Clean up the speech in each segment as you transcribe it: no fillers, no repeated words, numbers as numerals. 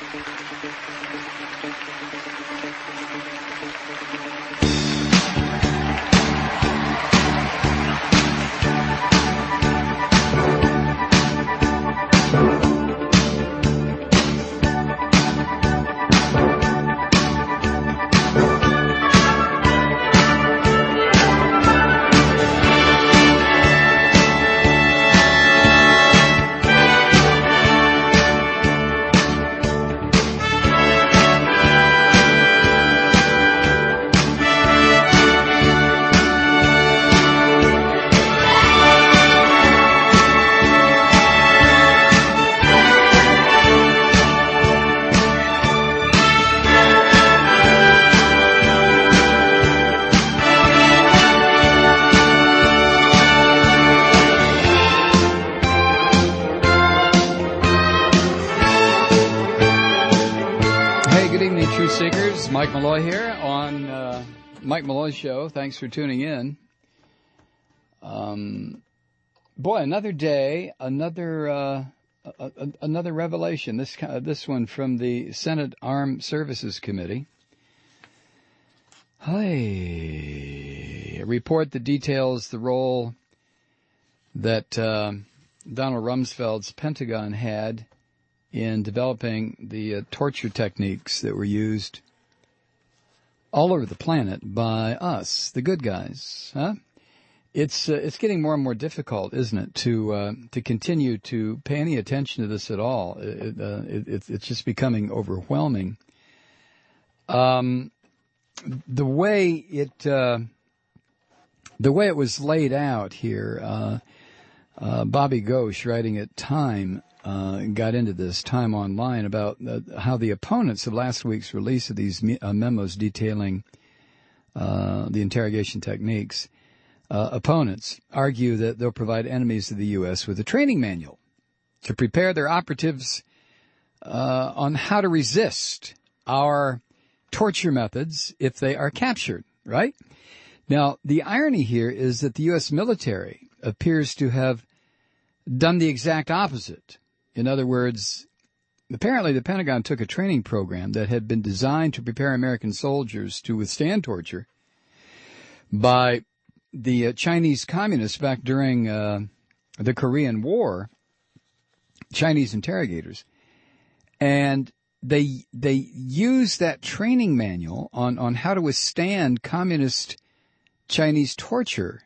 Mike Malloy here on Mike Malloy's show. Thanks for tuning in. Boy, another day, another revelation. This one from the Senate Armed Services Committee. A report that details the role that Donald Rumsfeld's Pentagon had in developing the torture techniques that were used all over the planet by us, the good guys. Huh? It's getting more and more difficult, isn't it, to continue to pay any attention to this at all. It's just becoming overwhelming. The way it was laid out here, Bobby Ghosh, writing at Time, got into this, Time Online, about how the opponents of last week's release of these memos detailing the interrogation techniques, opponents argue that they'll provide enemies of the U.S. with a training manual to prepare their operatives on how to resist our torture methods if they are captured, right? Now, the irony here is that the U.S. military appears to have done the exact opposite. In other words, apparently the Pentagon took a training program that had been designed to prepare American soldiers to withstand torture by the Chinese communists back during the Korean War, Chinese interrogators. And they used that training manual on how to withstand communist Chinese torture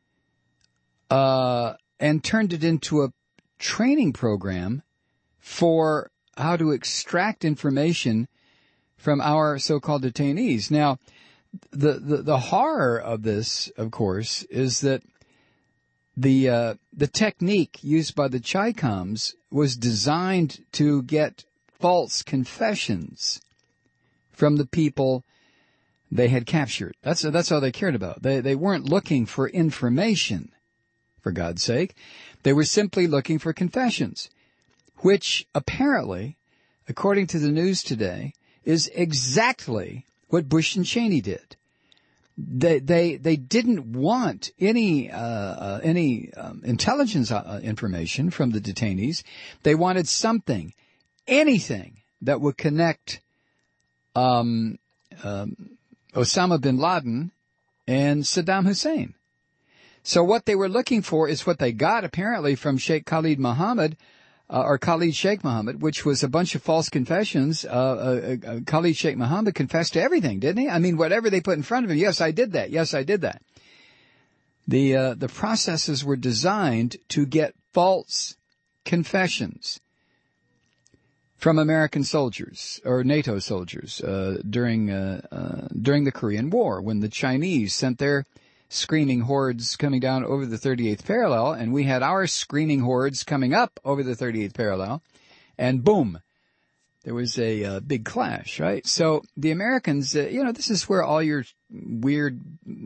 and turned it into a training program for how to extract information from our so-called detainees. Now, the horror of this, of course, is that the technique used by the Chi-Coms was designed to get false confessions from the people they had captured. That's all they cared about. They weren't looking for information, for God's sake. They were simply looking for confessions, which apparently, according to the news today, is exactly what Bush and Cheney did. They didn't want any intelligence information from the detainees. They wanted something, anything that would connect Osama bin Laden and Saddam Hussein. So what they were looking for is what they got apparently from Sheikh Khalid Mohammed, or Khalid Sheikh Mohammed, which was a bunch of false confessions. Khalid Sheikh Mohammed confessed to everything, didn't he? I mean, whatever they put in front of him, yes, I did that. Yes, I did that. The processes were designed to get false confessions from American soldiers or NATO soldiers during the Korean War, when the Chinese sent their screaming hordes coming down over the 38th parallel, and we had our screaming hordes coming up over the 38th parallel, and boom, there was a big clash, right? So the Americans, this is where all your weird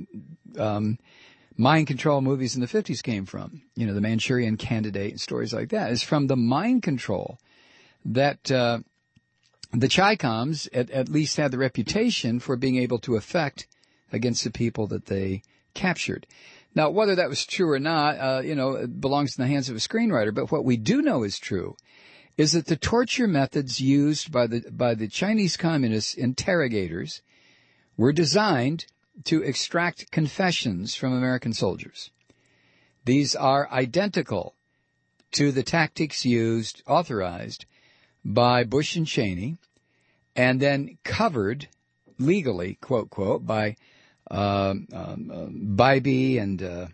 mind control movies in the 50s came from. The Manchurian Candidate and stories like that is from the mind control that the Chi-Coms at least had the reputation for being able to effect against the people that they captured. Now, whether that was true or not, it belongs in the hands of a screenwriter. But what we do know is true is that the torture methods used by the Chinese Communist interrogators were designed to extract confessions from American soldiers. These are identical to the tactics authorized by Bush and Cheney, and then covered legally, quote, quote, by Bybee and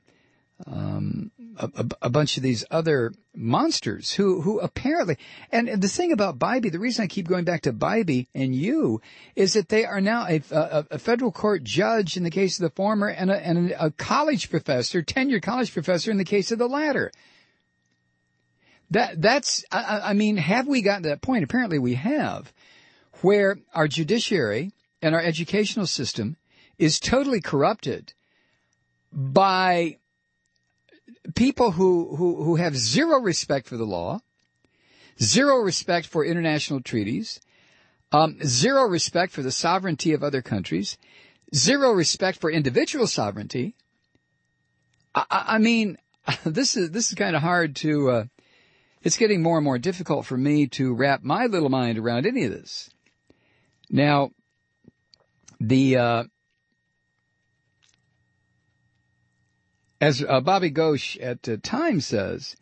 a bunch of these other monsters who apparently, and the thing about Bybee, the reason I keep going back to Bybee and you, is that they are now a federal court judge in the case of the former and a college professor, tenured college professor in the case of the latter. I mean, have we gotten to that point? Apparently we have, where our judiciary and our educational system is totally corrupted by people who have zero respect for the law, zero respect for international treaties, zero respect for the sovereignty of other countries, zero respect for individual sovereignty. I mean, this is kind of hard to, it's getting more and more difficult for me to wrap my little mind around any of this. Now, as Bobby Ghosh at Time says,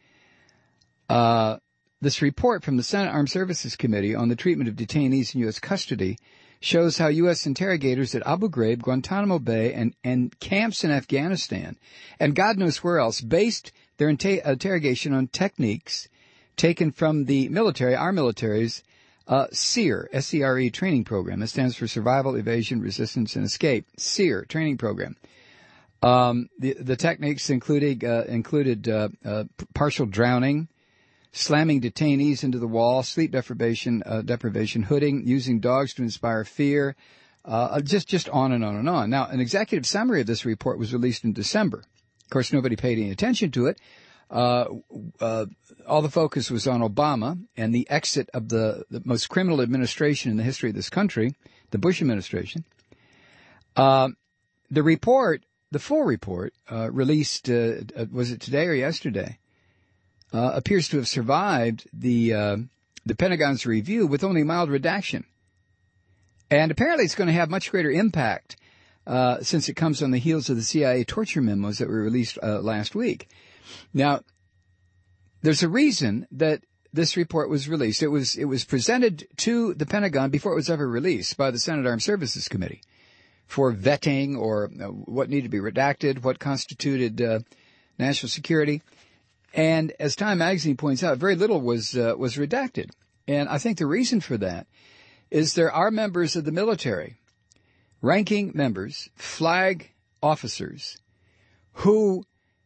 this report from the Senate Armed Services Committee on the treatment of detainees in U.S. custody shows how U.S. interrogators at Abu Ghraib, Guantanamo Bay, and camps in Afghanistan, and God knows where else, based their interrogation on techniques taken from the military, our military's SERE, S-E-R-E training program. That stands for Survival, Evasion, Resistance, and Escape. SERE training program. The techniques included partial drowning, slamming detainees into the wall, sleep deprivation, hooding, using dogs to inspire fear, just on and on and on. Now, an executive summary of this report was released in December. Of course, nobody paid any attention to it. All the focus was on Obama and the exit of the most criminal administration in the history of this country, the Bush administration. The report, the full report, released, was it today or yesterday, appears to have survived the Pentagon's review with only mild redaction. And apparently it's going to have much greater impact, since it comes on the heels of the CIA torture memos that were released, last week. Now, there's a reason that this report was released. It was presented to the Pentagon before it was ever released by the Senate Armed Services Committee for vetting or what needed to be redacted, what constituted national security. And as Time magazine points out, very little was redacted. And I think the reason for that is there are members of the military, ranking members, flag officers, who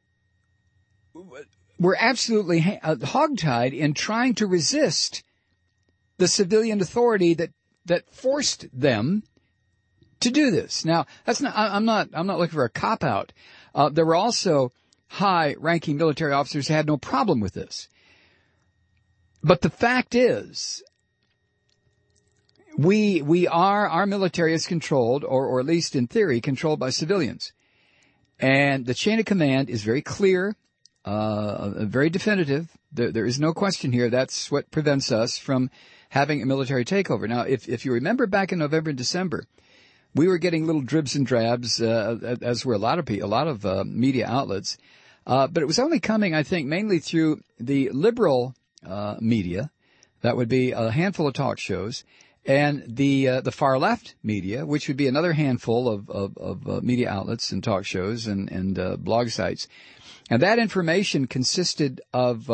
were absolutely hogtied in trying to resist the civilian authority that forced them to do this. Now, I'm not looking for a cop-out. There were also high-ranking military officers who had no problem with this. But the fact is, our military is controlled, or at least in theory, controlled by civilians. And the chain of command is very clear, very definitive. There is no question here. That's what prevents us from having a military takeover. Now, if you remember back in November and December, we were getting little dribs and drabs, as were a lot of media outlets. But it was only coming, I think, mainly through the liberal media. That would be a handful of talk shows, and the far left media, which would be another handful of media outlets and talk shows and blog sites. And that information consisted of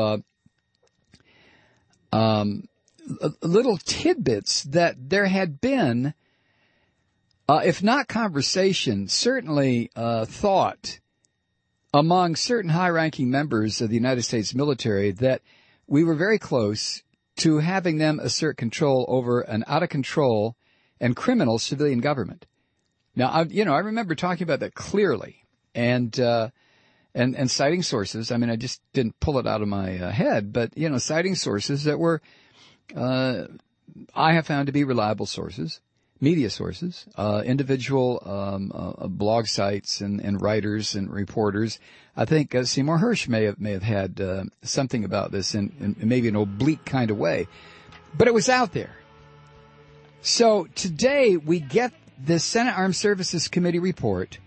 little tidbits that there had been, if not conversation, certainly thought among certain high-ranking members of the United States military that we were very close to having them assert control over an out-of-control and criminal civilian government. Now, I remember talking about that clearly and citing sources. I mean, I just didn't pull it out of my head, but, citing sources that were, I have found to be reliable sources, media sources, individual blog sites and writers and reporters. I think Seymour Hersh may have had something about this in maybe an oblique kind of way, but it was out there. So today we get the Senate Armed Services Committee report,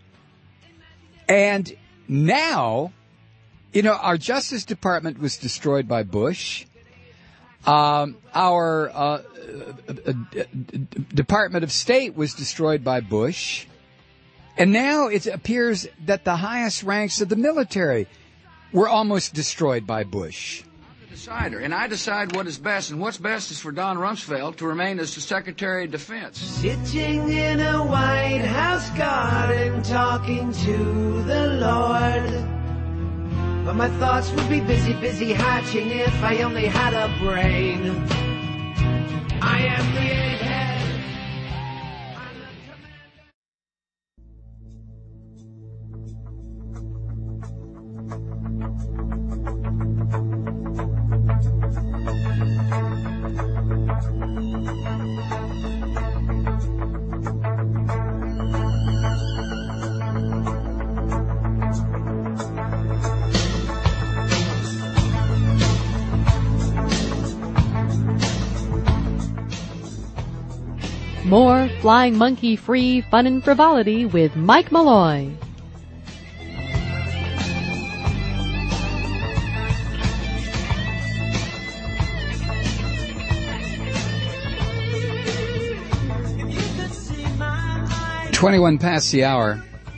and now, our Justice Department was destroyed by Bush. Our Department of State was destroyed by Bush. And now it appears that the highest ranks of the military were almost destroyed by Bush. I'm the decider, and I decide what is best, and what's best is for Don Rumsfeld to remain as the Secretary of Defense. Sitting in a White House garden talking to the Lord. But my thoughts would be busy hatching if I only had a brain. I am the egghead. More Flying Monkey free fun and frivolity with Mike Malloy. "21 past the hour.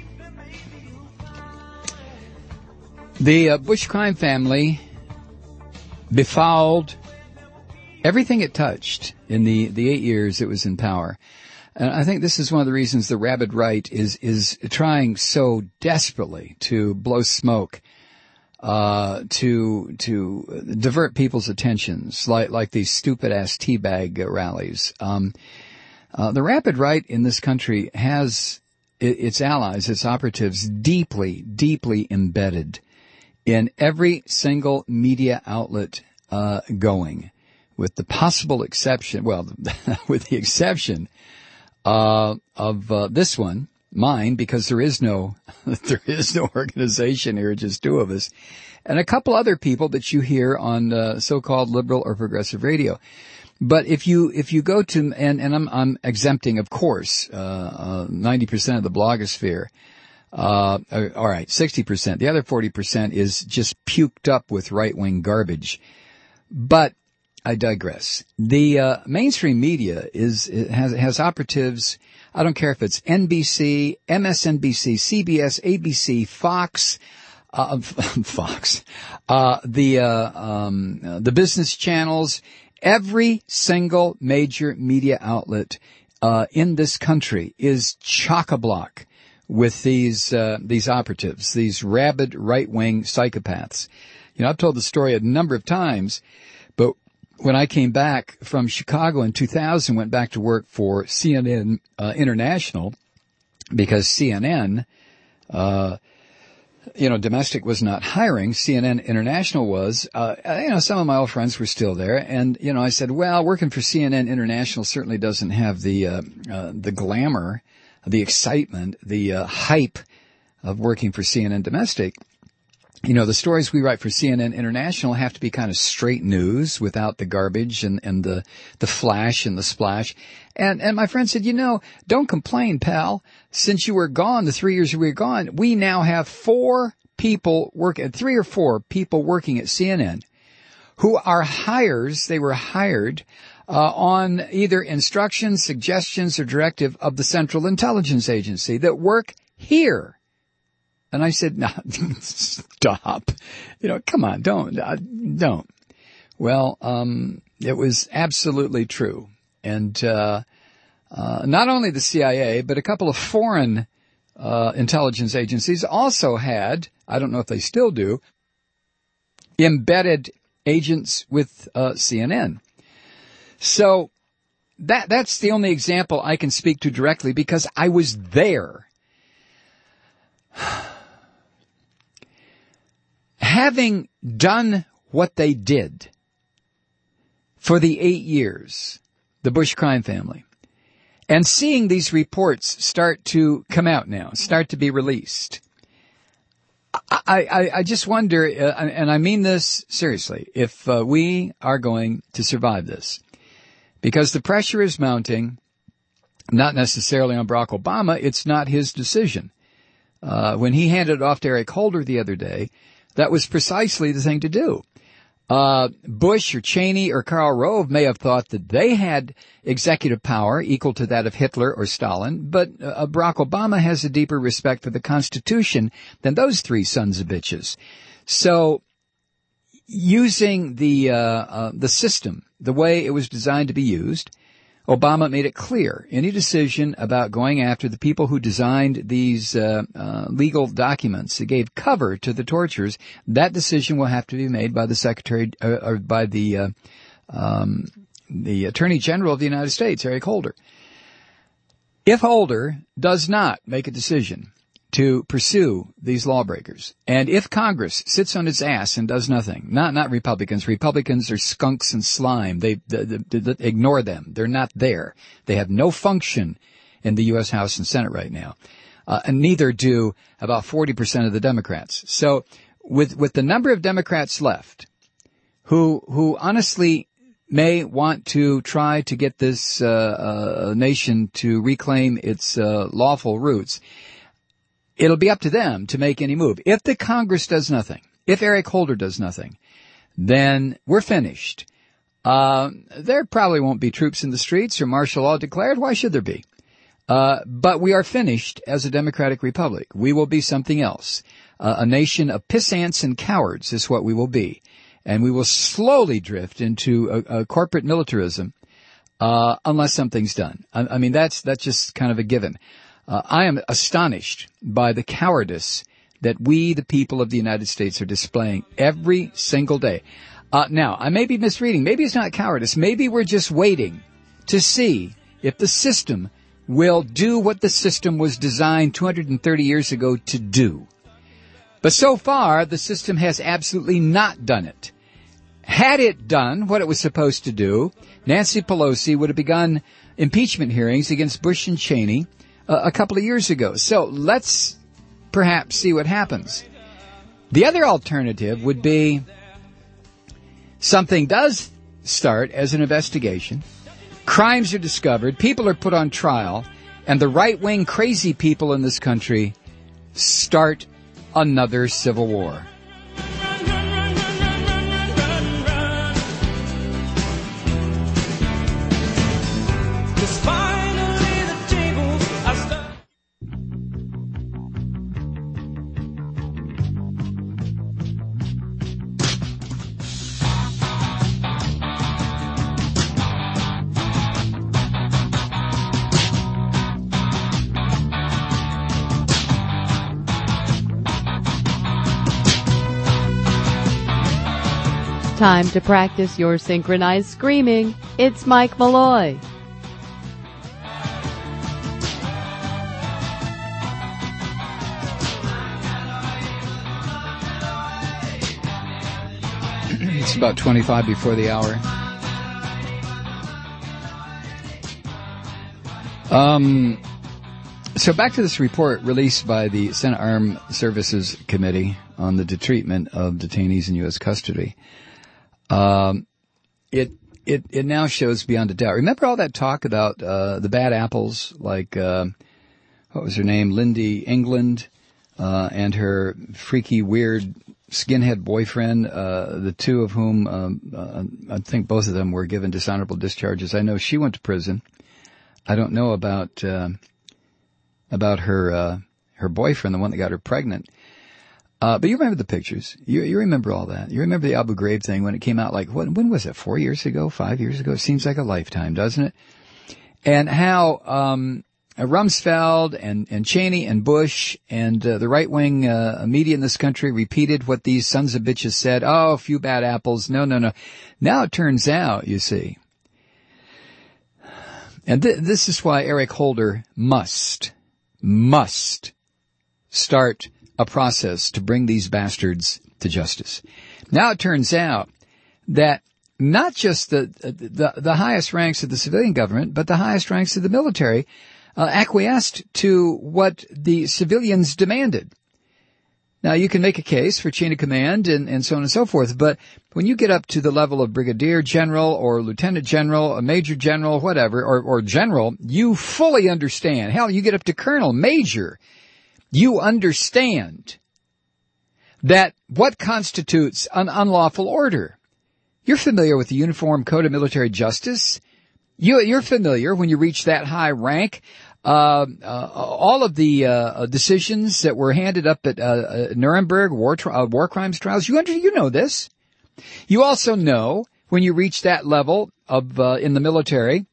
The Bush crime family befouled everything it touched in the 8 years it was in power. And I think this is one of the reasons the rabid right is trying so desperately to blow smoke, to divert people's attentions, like these stupid ass teabag rallies. The rabid right in this country has its allies, its operatives deeply, deeply embedded in every single media outlet, going. With the possible exception, with the exception of this one, mine, because there is no organization here, just two of us, and a couple other people that you hear on so-called liberal or progressive radio. But if you go to, and I'm exempting, of course, 90% of the blogosphere. All right, 60%. The other 40% is just puked up with right-wing garbage. But I digress. The mainstream media has operatives. I don't care if it's NBC, MSNBC, CBS, ABC, Fox, the business channels. Every single major media outlet in this country is chock-a-block with these operatives, these rabid right-wing psychopaths. I've told the story a number of times, but when I came back from Chicago in 2000, went back to work for CNN International, because CNN, domestic was not hiring. CNN International was. Some of my old friends were still there, and I said, well, working for CNN International certainly doesn't have the glamour, the excitement, the hype of working for CNN domestic. The stories we write for CNN International have to be kind of straight news without the garbage and the flash and the splash. And my friend said, don't complain, pal. Since you were gone, the 3 years you were gone, we now have 3 or 4 people working at CNN who are hires. They were hired on either instructions, suggestions, or directive of the Central Intelligence Agency that work here. And I said, no, stop. Come on, don't. Well, it was absolutely true. And, not only the CIA, but a couple of foreign, intelligence agencies also had, I don't know if they still do, embedded agents with, CNN. So that's the only example I can speak to directly because I was there. Having done what they did for the 8 years, the Bush crime family, And seeing these reports start to come out now, start to be released, I just wonder, and I mean this seriously, if we are going to survive this. Because the pressure is mounting, not necessarily on Barack Obama, it's not his decision. When he handed it off to Eric Holder the other day, that was precisely the thing to do. Bush or Cheney or Karl Rove may have thought that they had executive power equal to that of Hitler or Stalin, but Barack Obama has a deeper respect for the Constitution than those three sons of bitches. So, using the system the way it was designed to be used, Obama made it clear any decision about going after the people who designed these legal documents that gave cover to the tortures, that decision will have to be made by the Secretary or by the Attorney General of the United States, Eric Holder. If Holder does not make a decision to pursue these lawbreakers, and if Congress sits on its ass and does nothing, not Republicans. Republicans are skunks and slime. They ignore them. They're not there. They have no function in the U.S. House and Senate right now, and neither do about 40% of the Democrats. So, with the number of Democrats left, who honestly may want to try to get this nation to reclaim its lawful roots, it'll be up to them to make any move. If the Congress does nothing, if Eric Holder does nothing, then we're finished. There probably won't be troops in the streets or martial law declared. Why should there be? But we are finished as a democratic republic. We will be something else. A nation of pissants and cowards is what we will be. And we will slowly drift into a corporate militarism, unless something's done. I mean, that's just kind of a given. I am astonished by the cowardice that we, the people of the United States, are displaying every single day. Now, I may be misreading. Maybe it's not cowardice. Maybe we're just waiting to see if the system will do what the system was designed 230 years ago to do. But so far, the system has absolutely not done it. Had it done what it was supposed to do, Nancy Pelosi would have begun impeachment hearings against Bush and Cheney a couple of years ago. So let's perhaps see what happens. The other alternative would be something does start as an investigation, crimes are discovered, people are put on trial, and the right-wing crazy people in this country start another civil war. Time to practice your synchronized screaming. It's Mike Malloy. It's about 25 before the hour. So back to this report released by the Senate Armed Services Committee on the treatment of detainees in U.S. custody. It now shows beyond a doubt. Remember all that talk about the bad apples, like what was her name, Lindy England, and her freaky, weird skinhead boyfriend, the two of whom I think both of them were given dishonorable discharges. I know she went to prison. I don't know about her boyfriend, the one that got her pregnant. But you remember the pictures. You remember all that. You remember the Abu Ghraib thing when it came out, like, when was it? 4 years ago? 5 years ago? It seems like a lifetime, doesn't it? And how, Rumsfeld and Cheney and Bush and, the right-wing, media in this country repeated what these sons of bitches said. Oh, a few bad apples. No. Now it turns out, you see. And this is why Eric Holder must start a process to bring these bastards to justice. Now it turns out that not just the highest ranks of the civilian government, but the highest ranks of the military acquiesced to what the civilians demanded. Now, you can make a case for chain of command and so on and so forth, but when you get up to the level of brigadier general or lieutenant general, a major general, whatever, or general, you fully understand. Hell, you get up to colonel, major, you understand that what constitutes an unlawful order. You're familiar with the Uniform Code of Military Justice. You're familiar when you reach that high rank. All of the decisions that were handed up at Nuremberg war crimes trials, you know this. You also know when you reach that level of in the military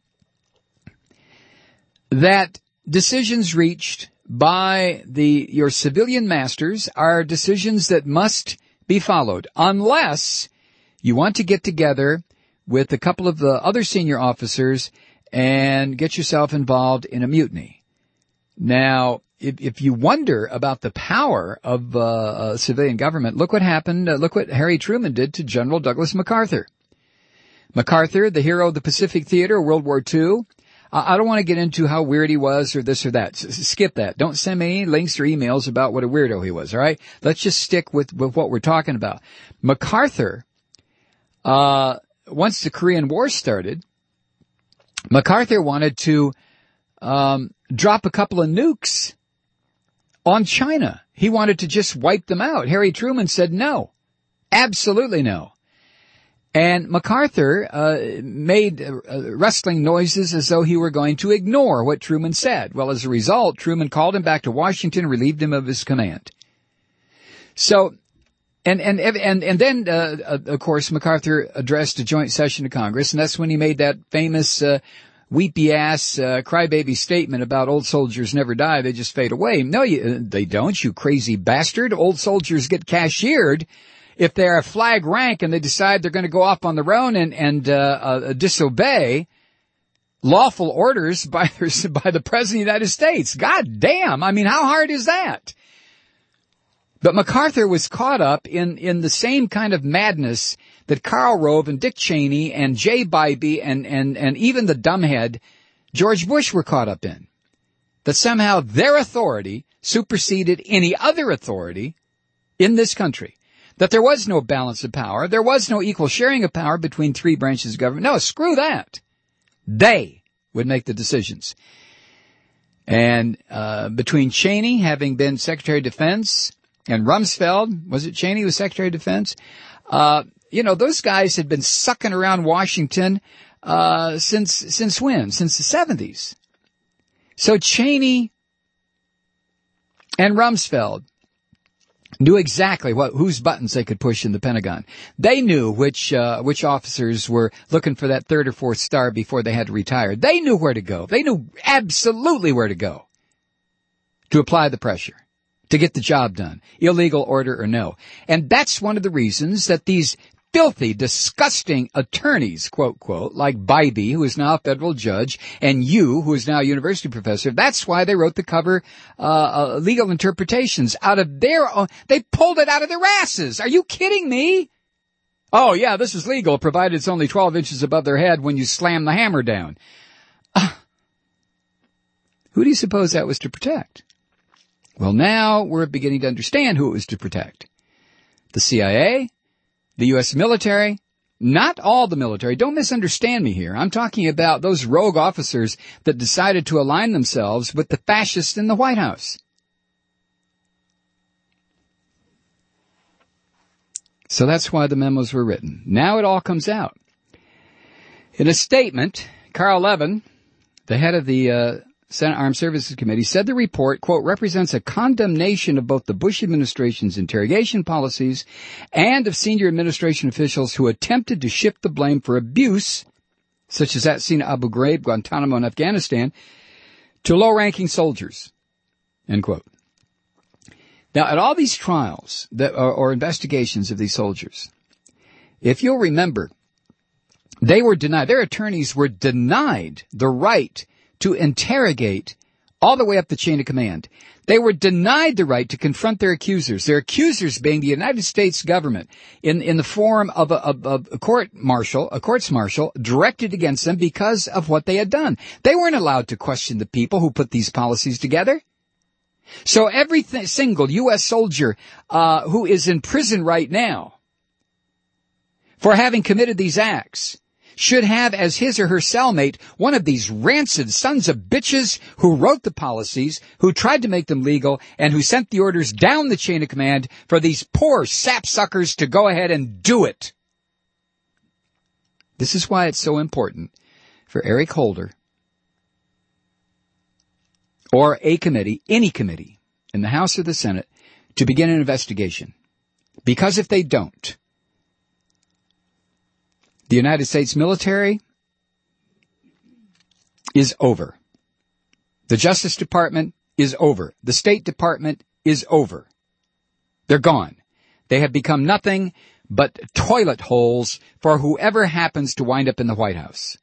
that decisions reached by your civilian masters are decisions that must be followed unless you want to get together with a couple of the other senior officers and get yourself involved in a mutiny. Now, if you wonder about the power of civilian government, look what happened. Look what Harry Truman did to General Douglas MacArthur. MacArthur, the hero of the Pacific Theater, World War II. I don't want to get into how weird he was or this or that. Skip that. Don't send me any links or emails about what a weirdo he was, all right? Let's just stick with what we're talking about. MacArthur, once the Korean War started, MacArthur wanted to drop a couple of nukes on China. He wanted to just wipe them out. Harry Truman said no. Absolutely no. And MacArthur made rustling noises as though he were going to ignore what Truman said. Well, as a result, Truman called him back to Washington and relieved him of his command. So, and then, of course, MacArthur addressed a joint session of Congress, and that's when he made that famous weepy-ass crybaby statement about old soldiers never die, they just fade away. No, they don't, you crazy bastard. Old soldiers get cashiered if they're a flag rank and they decide they're going to go off on their own and disobey lawful orders by the President of the United States. God damn. I mean, how hard is that? But MacArthur was caught up in the same kind of madness that Karl Rove and Dick Cheney and Jay Bybee and even the dumbhead George Bush were caught up in. That somehow their authority superseded any other authority in this country. That there was no balance of power. There was no equal sharing of power between three branches of government. No, screw that. They would make the decisions. And between Cheney having been Secretary of Defense and Rumsfeld, was it Cheney who was Secretary of Defense? Those guys had been sucking around Washington since when? Since the 70s. So Cheney and Rumsfeld knew exactly whose buttons they could push in the Pentagon. They knew which officers were looking for that third or fourth star before they had to retire. They knew where to go. They knew absolutely where to go to apply the pressure, to get the job done, illegal order or no. And that's one of the reasons that these filthy, disgusting attorneys, quote, quote, like Bybee, who is now a federal judge, and you, who is now a university professor, that's why they wrote the cover legal interpretations out of their own. They pulled it out of their asses. Are you kidding me? Oh, yeah, this is legal, provided it's only 12 inches above their head when you slam the hammer down. Who do you suppose that was to protect? Well, now we're beginning to understand who it was to protect. The CIA, the U.S. military, not all the military. Don't misunderstand me here. I'm talking about those rogue officers that decided to align themselves with the fascists in the White House. So that's why the memos were written. Now it all comes out. In a statement, Carl Levin, the head of the Senate Armed Services Committee, said the report, quote, represents a condemnation of both the Bush administration's interrogation policies and of senior administration officials who attempted to shift the blame for abuse, such as that seen at Abu Ghraib, Guantanamo, and Afghanistan, to low-ranking soldiers, end quote. Now, at all these trials or investigations of these soldiers, if you'll remember, their attorneys were denied the right to interrogate all the way up the chain of command. They were denied the right to confront their accusers being the United States government in the form of a courts martial directed against them because of what they had done. They weren't allowed to question the people who put these policies together. So every single U.S. soldier who is in prison right now for having committed these acts should have as his or her cellmate one of these rancid sons of bitches who wrote the policies, who tried to make them legal, and who sent the orders down the chain of command for these poor sapsuckers to go ahead and do it. This is why it's so important for Eric Holder or a committee, any committee, in the House or the Senate, to begin an investigation. Because if they don't, the United States military is over. The Justice Department is over. The State Department is over. They're gone. They have become nothing but toilet holes for whoever happens to wind up in the White House.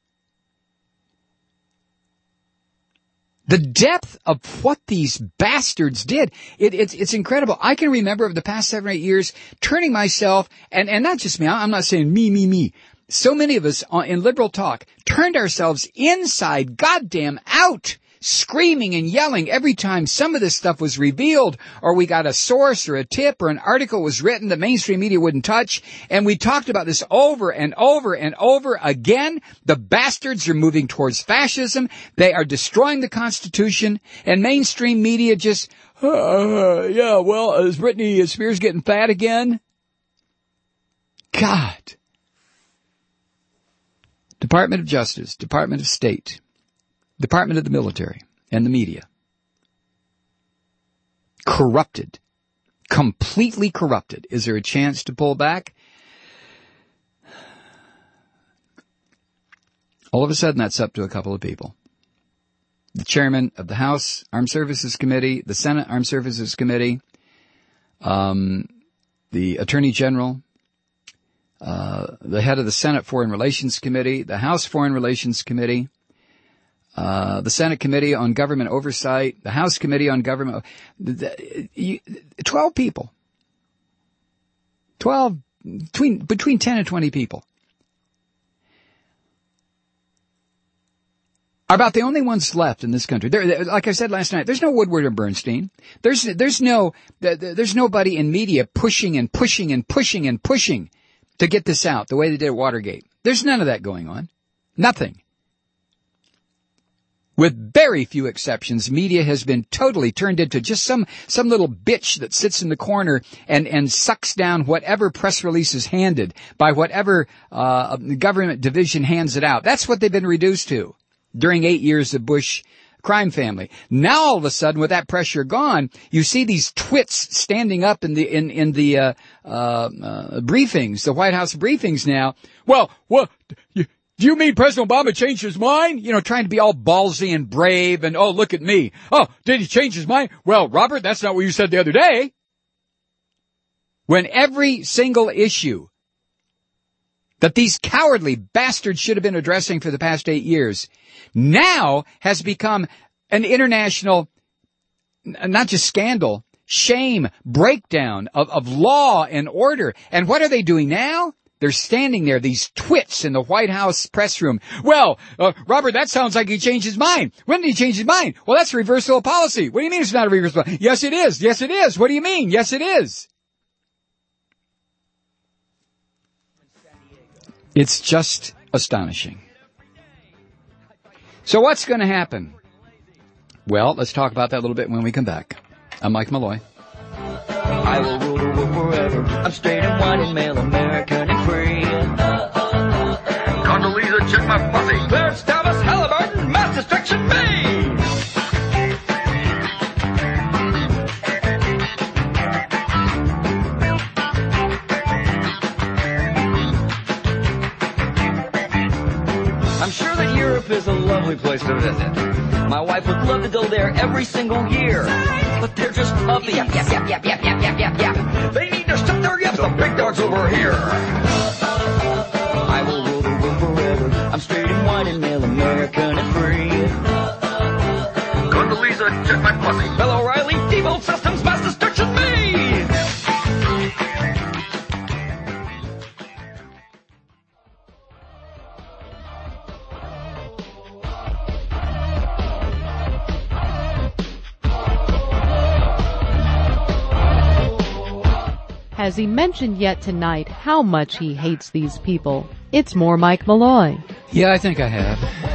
The depth of what these bastards did, it's incredible. I can remember over the past 7 or 8 years turning myself, and not just me, I'm not saying me. So many of us in liberal talk turned ourselves inside goddamn out, screaming and yelling every time some of this stuff was revealed, or we got a source or a tip or an article was written that mainstream media wouldn't touch, and we talked about this over and over and over again. The bastards are moving towards fascism. They are destroying the Constitution, and mainstream media just, is Britney Spears getting fat again? God. Department of Justice, Department of State, Department of the Military, and the media. Corrupted. Completely corrupted. Is there a chance to pull back? All of a sudden, that's up to a couple of people. The chairman of the House Armed Services Committee, the Senate Armed Services Committee, the Attorney General, the head of the Senate Foreign Relations Committee, the House Foreign Relations Committee, the Senate Committee on Government Oversight, the House Committee on Government, 12 people. 12, between 10 and 20 people are about the only ones left in this country. Like I said last night, there's no Woodward or Bernstein. There's nobody in media pushing and pushing and pushing and pushing to get this out the way they did at Watergate. There's none of that going on. Nothing. With very few exceptions, media has been totally turned into just some little bitch that sits in the corner and sucks down whatever press release is handed by whatever government division hands it out. That's what they've been reduced to during 8 years of Bush crime family. Now all of a sudden, with that pressure gone, you see these twits standing up in the briefings, the White House briefings now. Well, do you mean President Obama changed his mind? You know, trying to be all ballsy and brave and, oh, look at me. Oh, did he change his mind? Well, Robert, that's not what you said the other day. When every single issue that these cowardly bastards should have been addressing for the past 8 years now has become an international, not just scandal, shame, breakdown of law and order. And what are they doing now? They're standing there, these twits in the White House press room. Well, Robert, that sounds like he changed his mind. When did he change his mind? Well, that's a reversal of policy. What do you mean it's not a reversal? Yes, it is. Yes, it is. What do you mean? Yes, it is. It's just astonishing. So what's going to happen? Well, let's talk about that a little bit when we come back. I'm Mike Malloy. I will rule the world forever. I'm straight and white and male, American and free. Condoleezza, check my pussy. Clarence Thomas, Halliburton, mass destruction made. I'm sure that Europe is a lovely place to visit. My wife would love to go there every single year. But they're just puppies. Yep. They need to shut their yaps. The big dog's over here. I will rule the world forever. I'm straight and white and male, American and free. Condoleezza, has he mentioned yet tonight how much he hates these people. It's more Mike Malloy. Yeah, I think I have.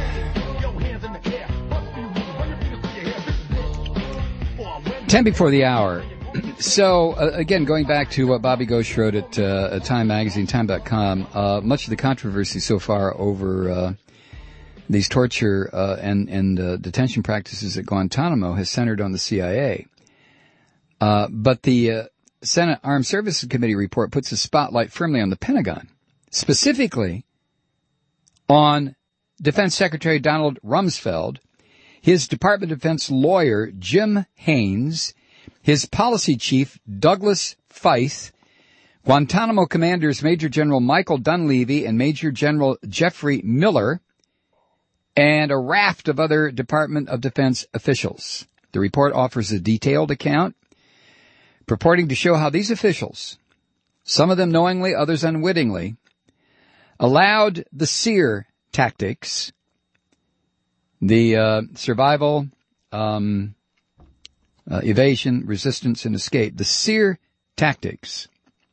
10 before the hour. So, again, going back to what Bobby Ghosh wrote at Time Magazine, Time.com, much of the controversy so far over these torture and detention practices at Guantanamo has centered on the CIA. But the Senate Armed Services Committee report puts a spotlight firmly on the Pentagon, specifically on Defense Secretary Donald Rumsfeld, his Department of Defense lawyer Jim Haynes, his policy chief Douglas Feith, Guantanamo commanders Major General Michael Dunleavy and Major General Jeffrey Miller, and a raft of other Department of Defense officials. The report offers a detailed account purporting to show how these officials, some of them knowingly, others unwittingly, allowed the SEER tactics, the survival, evasion, resistance, and escape, the SEER tactics,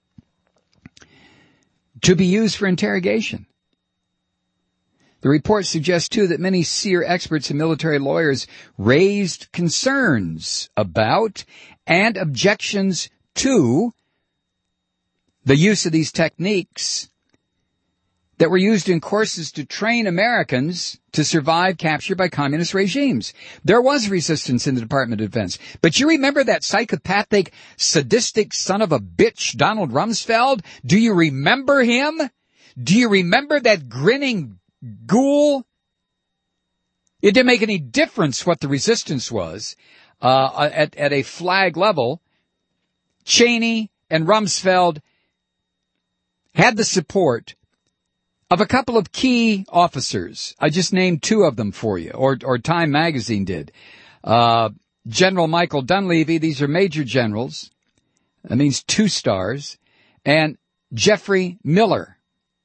to be used for interrogation. The report suggests, too, that many SEER experts and military lawyers raised concerns about and objections to the use of these techniques that were used in courses to train Americans to survive capture by communist regimes. There was resistance in the Department of Defense. But you remember that psychopathic, sadistic son of a bitch, Donald Rumsfeld? Do you remember him? Do you remember that grinning ghoul? It didn't make any difference what the resistance was. At a flag level, Cheney and Rumsfeld had the support of a couple of key officers. I just named two of them for you, or Time Magazine did. General Michael Dunleavy, these are major generals. That means 2 stars. And Jeffrey Miller.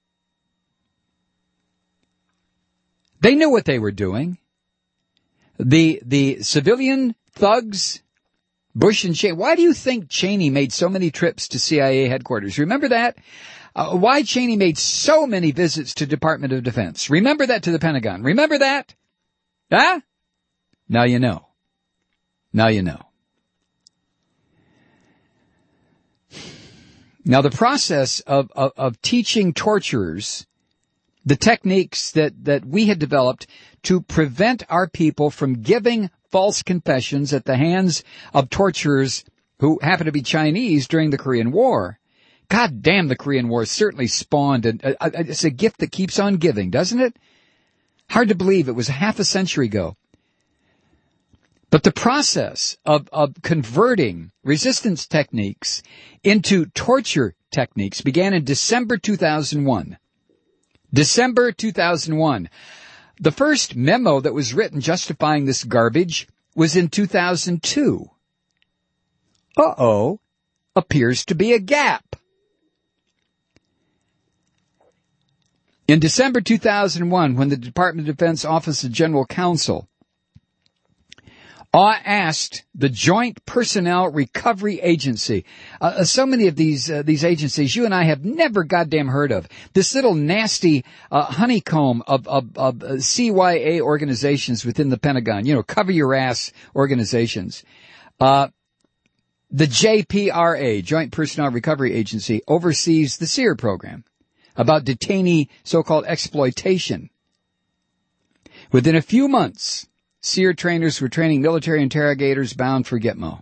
They knew what they were doing. The civilian thugs, Bush and Cheney. Why do you think Cheney made so many trips to CIA headquarters? Remember that? Why Cheney made so many visits to Department of Defense? Remember that, to the Pentagon? Remember that? Huh? Now you know. Now you know. Now the process of teaching torturers the techniques that we had developed to prevent our people from giving false confessions at the hands of torturers who happen to be Chinese during the Korean War. God damn, the Korean War certainly spawned, it's a gift that keeps on giving, doesn't it? Hard to believe it was half a century ago. But the process of converting resistance techniques into torture techniques began in December 2001. December 2001. The first memo that was written justifying this garbage was in 2002. Appears to be a gap. In December 2001, when the Department of Defense Office of General Counsel asked the Joint Personnel Recovery Agency, so many of these agencies you and I have never goddamn heard of. This little nasty honeycomb of CYA organizations within the Pentagon, cover your ass organizations. The JPRA, Joint Personnel Recovery Agency, oversees the SEER program about detainee so-called exploitation. Within a few months, SEER trainers were training military interrogators bound for Gitmo.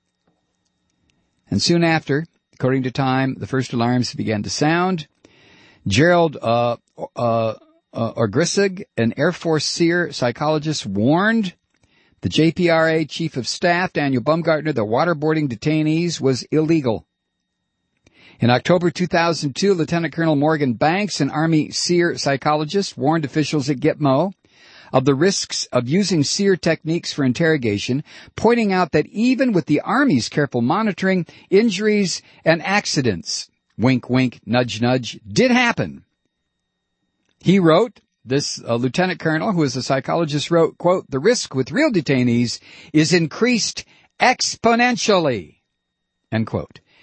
And soon after, according to Time, the first alarms began to sound. Gerald Orgrisig, an Air Force SEER psychologist, warned the JPRA Chief of Staff, Daniel Baumgartner, that waterboarding detainees was illegal. In October 2002, Lieutenant Colonel Morgan Banks, an Army SEER psychologist, warned officials at Gitmo of the risks of using SEER techniques for interrogation, pointing out that even with the Army's careful monitoring, injuries and accidents, wink, wink, nudge, nudge, did happen. He wrote, this lieutenant colonel, who is a psychologist, wrote, quote, "The risk with real detainees is increased exponentially," end quote.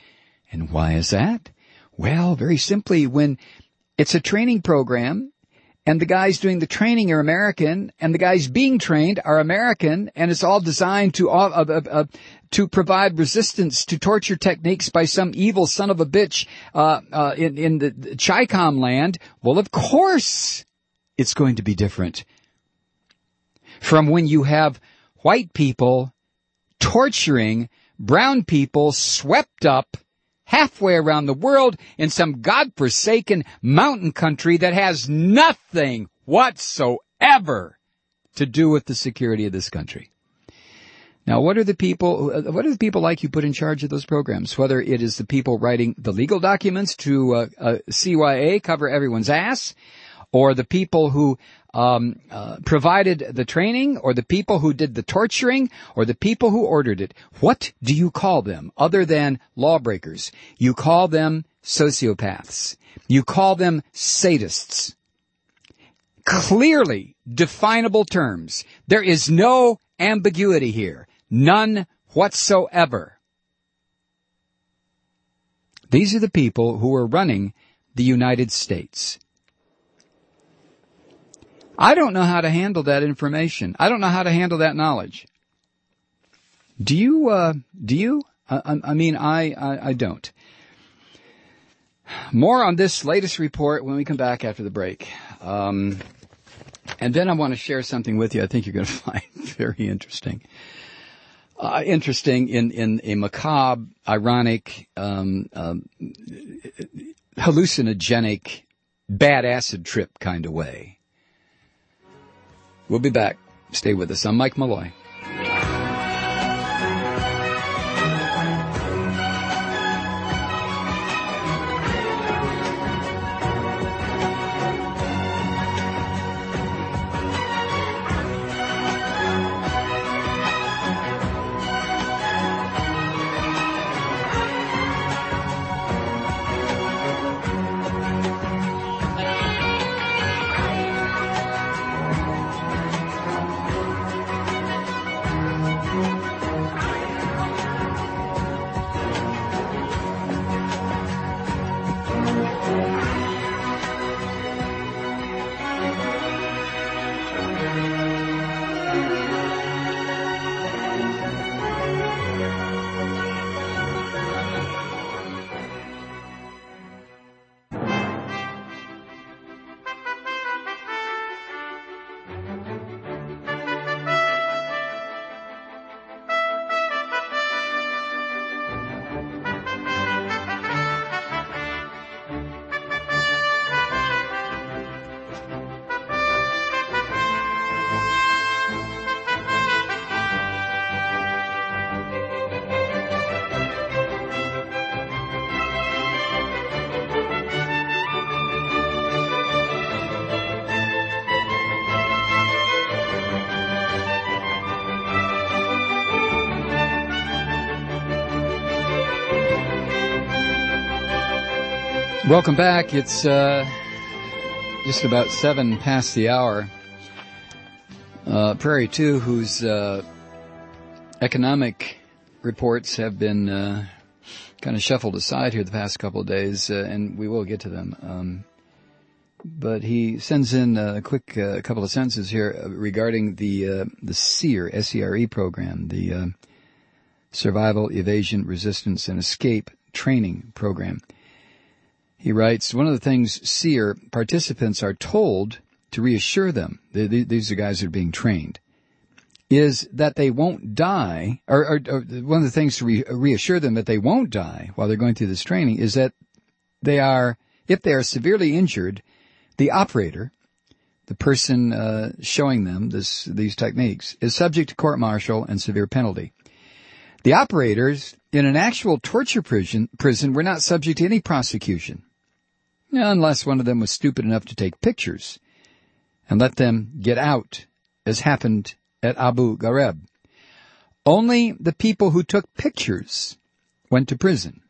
And why is that? Well, very simply, when it's a training program, and the guys doing the training are American, and the guys being trained are American, and it's all designed to provide resistance to torture techniques by some evil son of a bitch in the Chi-Com land, well, of course it's going to be different from when you have white people torturing brown people swept up halfway around the world in some godforsaken mountain country that has nothing whatsoever to do with the security of this country. Now, what are the people like you put in charge of those programs? Whether it is the people writing the legal documents to CYA, cover everyone's ass, or the people who provided the training, or the people who did the torturing, or the people who ordered it. What do you call them other than lawbreakers? You call them sociopaths. You call them sadists. Clearly definable terms. There is no ambiguity here. None whatsoever. These are the people who are running the United States. I don't know how to handle that information. I don't know how to handle that knowledge. Do you? I don't. More on this latest report when we come back after the break. And then I want to share something with you I think you're going to find very interesting. Interesting in a macabre, ironic, hallucinogenic, bad acid trip kind of way. We'll be back. Stay with us. I'm Mike Malloy. Welcome back. It's just about 7 past the hour. Prairie 2, whose economic reports have been kind of shuffled aside here the past couple of days, and we will get to them. But he sends in a quick couple of sentences here regarding the SERE, S-E-R-E program, the Survival, Evasion, Resistance, and Escape Training Program. He writes, one of the things SERE participants are told to reassure them, these are guys that are being trained, is that they won't die, or one of the things to reassure them that they won't die while they're going through this training is that if they are severely injured, the operator, the person showing them these techniques, is subject to court-martial and severe penalty. The operators in an actual torture prison were not subject to any prosecution, unless one of them was stupid enough to take pictures and let them get out, as happened at Abu Ghraib. Only the people who took pictures went to prison.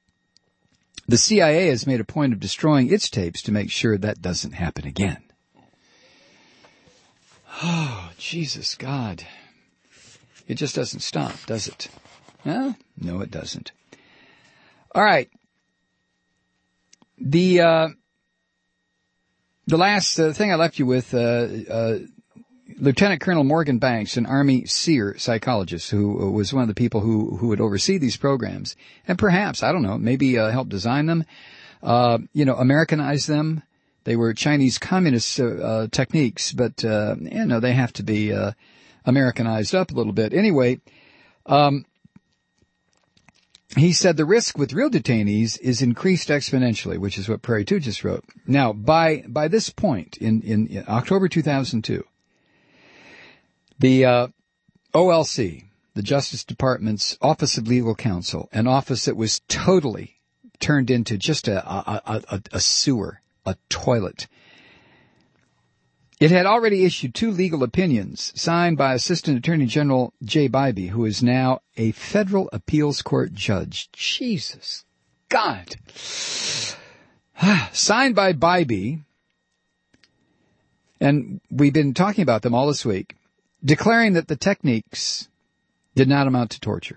The CIA has made a point of destroying its tapes to make sure that doesn't happen again. Oh, Jesus, God. It just doesn't stop, does it? No, it doesn't. All right. The last thing I left you with, Lieutenant Colonel Morgan Banks, an Army SEER psychologist who was one of the people who would oversee these programs and perhaps, I don't know, maybe help design them, Americanize them. They were Chinese communist techniques, but they have to be Americanized up a little bit. Anyway, he said the risk with real detainees is increased exponentially, which is what Prairie 2 just wrote. Now, by this point in October 2002, the OLC, the Justice Department's Office of Legal Counsel, an office that was totally turned into just a sewer, a toilet. It had already issued 2 legal opinions signed by Assistant Attorney General Jay Bybee, who is now a federal appeals court judge. Jesus God. Signed by Bybee, and we've been talking about them all this week, declaring that the techniques did not amount to torture.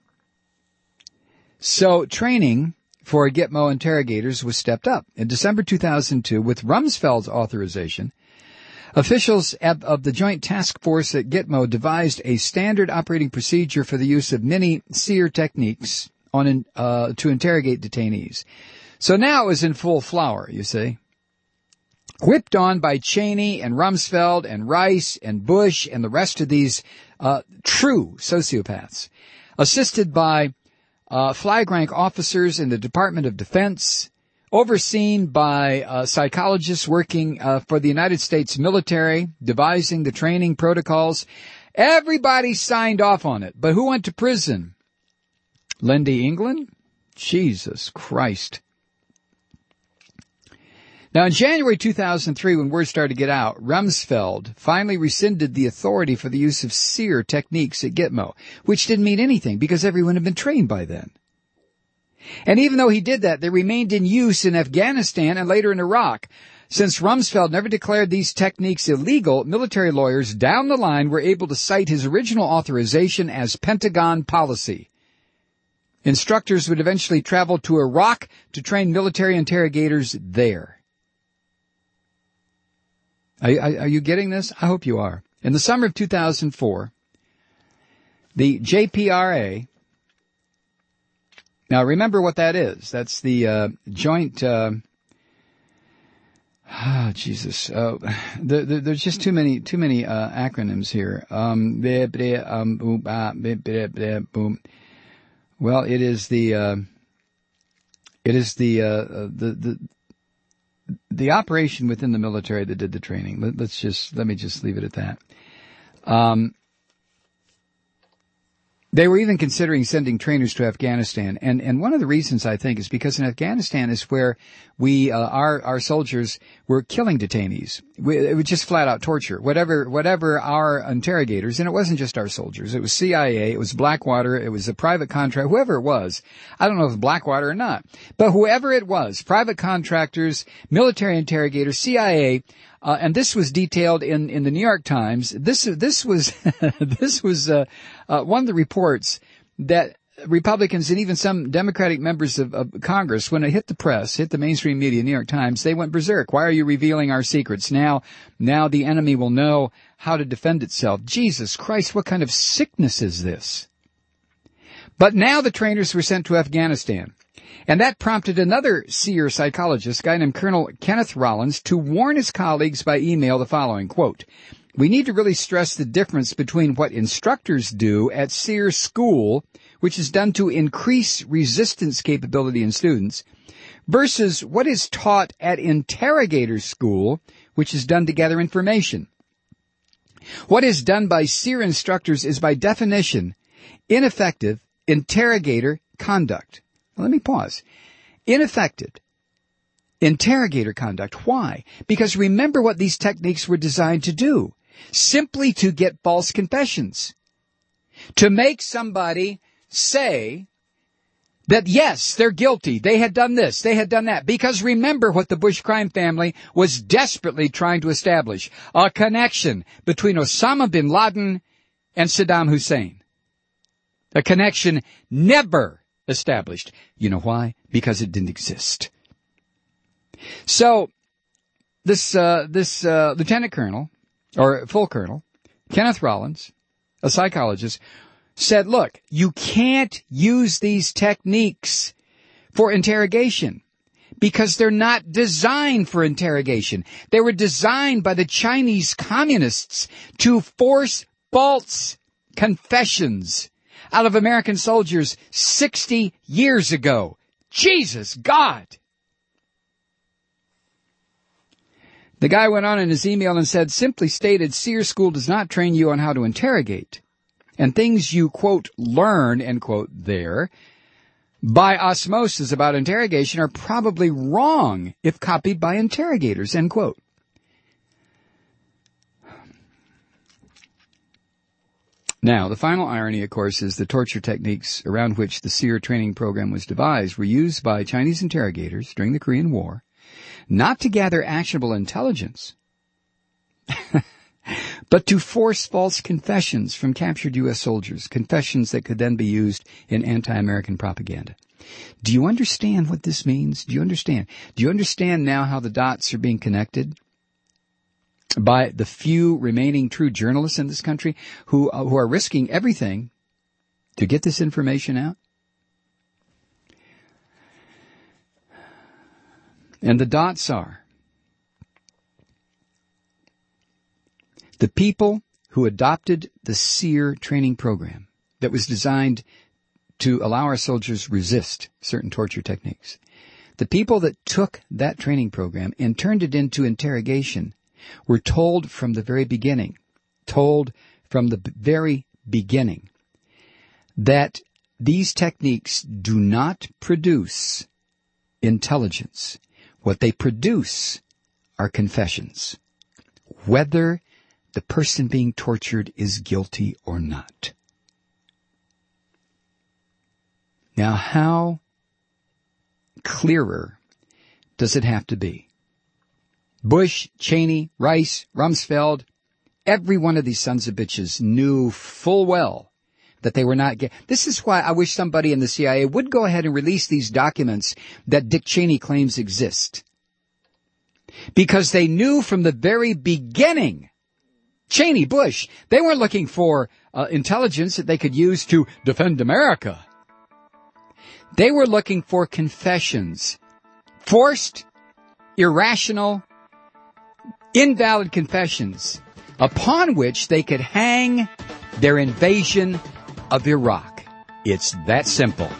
So training for Gitmo interrogators was stepped up. In December 2002, with Rumsfeld's authorization, officials of the Joint Task Force at Gitmo devised a standard operating procedure for the use of many SEER techniques to interrogate detainees. So now it was in full flower, you see. Whipped on by Cheney and Rumsfeld and Rice and Bush and the rest of these true sociopaths, assisted by flag rank officers in the Department of Defense, overseen by psychologists working for the United States military, devising the training protocols. Everybody signed off on it. But who went to prison? Lindy England? Jesus Christ. Now, in January 2003, when word started to get out, Rumsfeld finally rescinded the authority for the use of SEER techniques at Gitmo, which didn't mean anything because everyone had been trained by then. And even though he did that, they remained in use in Afghanistan and later in Iraq. Since Rumsfeld never declared these techniques illegal, military lawyers down the line were able to cite his original authorization as Pentagon policy. Instructors would eventually travel to Iraq to train military interrogators there. Are you getting this? I hope you are. In the summer of 2004, the JPRA, now remember what that is. That's the joint, there's just too many acronyms here. Well, it is the operation within the military that did the training. Let me just leave it at that. They were even considering sending trainers to Afghanistan. And one of the reasons, I think, is because in Afghanistan is where our soldiers were killing detainees. It was just flat out torture. Whatever our interrogators, and it wasn't just our soldiers. It was CIA, it was Blackwater, it was a private contract, whoever it was. I don't know if it was Blackwater or not. But whoever it was, private contractors, military interrogators, CIA, and this was detailed in the New York Times. This was one of the reports that Republicans and even some Democratic members of Congress, when it hit the press, hit the mainstream media, New York Times, they went berserk. Why are you revealing our secrets? Now the enemy will know how to defend itself. Jesus Christ, what kind of sickness is this? But now the trainers were sent to Afghanistan. And that prompted another SEER psychologist, a guy named Colonel Kenneth Rollins, to warn his colleagues by email the following, quote, "We need to really stress the difference between what instructors do at SEER school, which is done to increase resistance capability in students, versus what is taught at interrogator school, which is done to gather information. What is done by SEER instructors is by definition ineffective interrogator conduct." Let me pause. Ineffective interrogator conduct. Why? Because remember what these techniques were designed to do. Simply to get false confessions. To make somebody say that, yes, they're guilty. They had done this. They had done that. Because remember what the Bush crime family was desperately trying to establish. A connection between Osama bin Laden and Saddam Hussein. A connection never established. You know why? Because it didn't exist. So, this lieutenant colonel, or full colonel, Kenneth Rollins, a psychologist, said, look, you can't use these techniques for interrogation because they're not designed for interrogation. They were designed by the Chinese communists to force false confessions out of American soldiers 60 years ago. Jesus God! The guy went on in his email and said, simply stated, SEER School does not train you on how to interrogate. And things you, quote, learn, end quote, there, by osmosis about interrogation are probably wrong if copied by interrogators, end quote. Now, the final irony, of course, is the torture techniques around which the SEER training program was devised were used by Chinese interrogators during the Korean War, not to gather actionable intelligence, but to force false confessions from captured U.S. soldiers, confessions that could then be used in anti-American propaganda. Do you understand what this means? Do you understand? Do you understand now how the dots are being connected by the few remaining true journalists in this country who are risking everything to get this information out? And the dots are the people who adopted the SEER training program that was designed to allow our soldiers resist certain torture techniques. The people that took that training program and turned it into interrogation were told from the very beginning, that these techniques do not produce intelligence. What they produce are confessions, whether the person being tortured is guilty or not. Now, how clearer does it have to be? Bush, Cheney, Rice, Rumsfeld, every one of these sons of bitches knew full well that they were not This is why I wish somebody in the CIA would go ahead and release these documents that Dick Cheney claims exist. Because they knew from the very beginning, Cheney, Bush, they weren't looking for intelligence that they could use to defend America. They were looking for confessions. Forced, irrational, invalid confessions upon which they could hang their invasion of Iraq. It's that simple.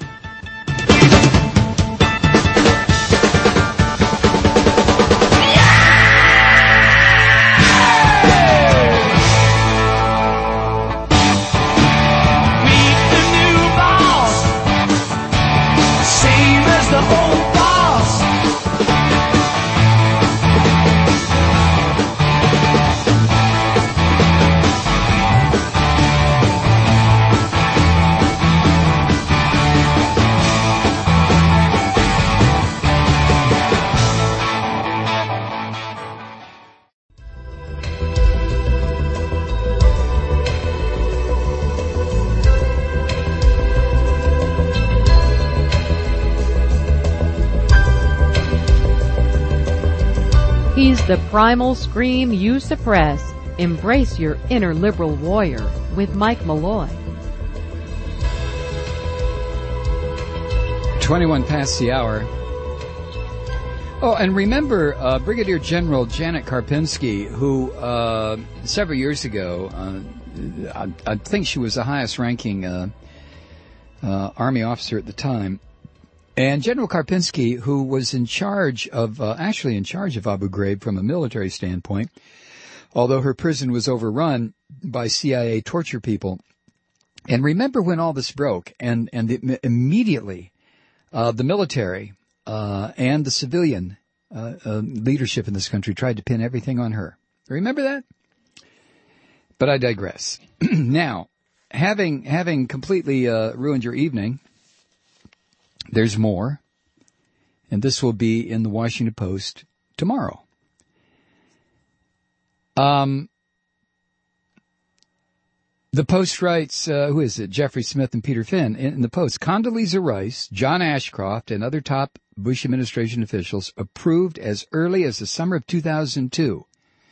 He's the primal scream you suppress. Embrace your inner liberal warrior with Mike Malloy. 21 past the hour. Oh, and remember Brigadier General Janet Karpinski, who several years ago, I think she was the highest-ranking Army officer at the time, and General Karpinski, who was in charge of Abu Ghraib from a military standpoint, although her prison was overrun by CIA torture people. And remember when all this broke, and immediately the military and the civilian leadership in this country tried to pin everything on her. Remember that? But I digress. Now, having completely ruined your evening, there's more, and this will be in the Washington Post tomorrow. The The Post writes, who is it? Jeffrey Smith and Peter Finn. In the Post, Condoleezza Rice, John Ashcroft, and other top Bush administration officials approved as early as the summer of 2002,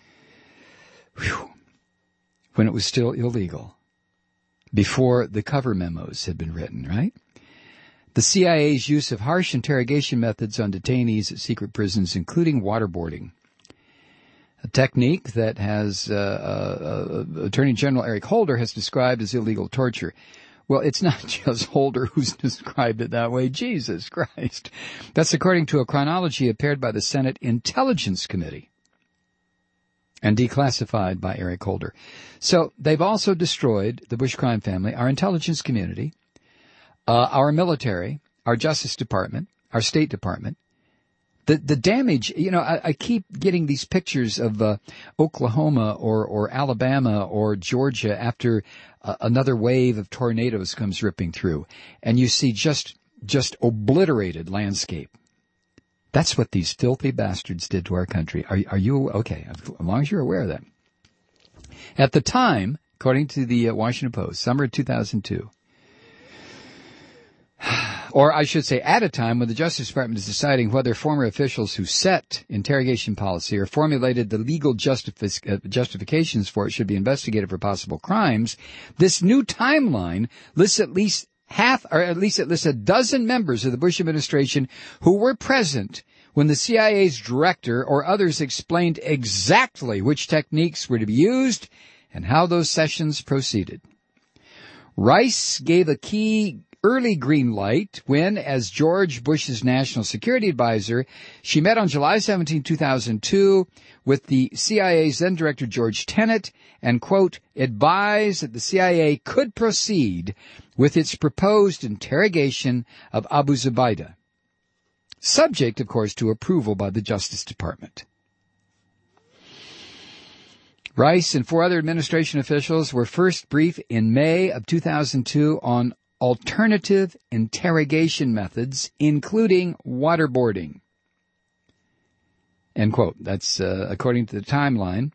when it was still illegal, before the cover memos had been written, right? The CIA's use of harsh interrogation methods on detainees at secret prisons, including waterboarding. A technique that has Attorney General Eric Holder has described as illegal torture. Well, it's not just Holder who's described it that way. Jesus Christ. That's according to a chronology prepared by the Senate Intelligence Committee and declassified by Eric Holder. So they've also destroyed the Bush crime family, our intelligence community, our military, our Justice Department, our State Department. The damage, I keep getting these pictures of Oklahoma or Alabama or Georgia after another wave of tornadoes comes ripping through, and you see just obliterated landscape. That's what these filthy bastards did to our country. Are you okay? As long as you're aware of that. At the time, according to the Washington Post, summer of 2002, or I should say at a time when the Justice Department is deciding whether former officials who set interrogation policy or formulated the legal justifications for it should be investigated for possible crimes, this new timeline lists at least a dozen members of the Bush administration who were present when the CIA's director or others explained exactly which techniques were to be used and how those sessions proceeded. Rice gave a key early green light when, as George Bush's national security advisor, she met on July 17, 2002 with the CIA's then director George Tenet and, quote, advised that the CIA could proceed with its proposed interrogation of Abu Zubaydah, subject, of course, to approval by the Justice Department. Rice and 4 other administration officials were first briefed in May of 2002 on alternative interrogation methods, including waterboarding. End quote. That's according to the timeline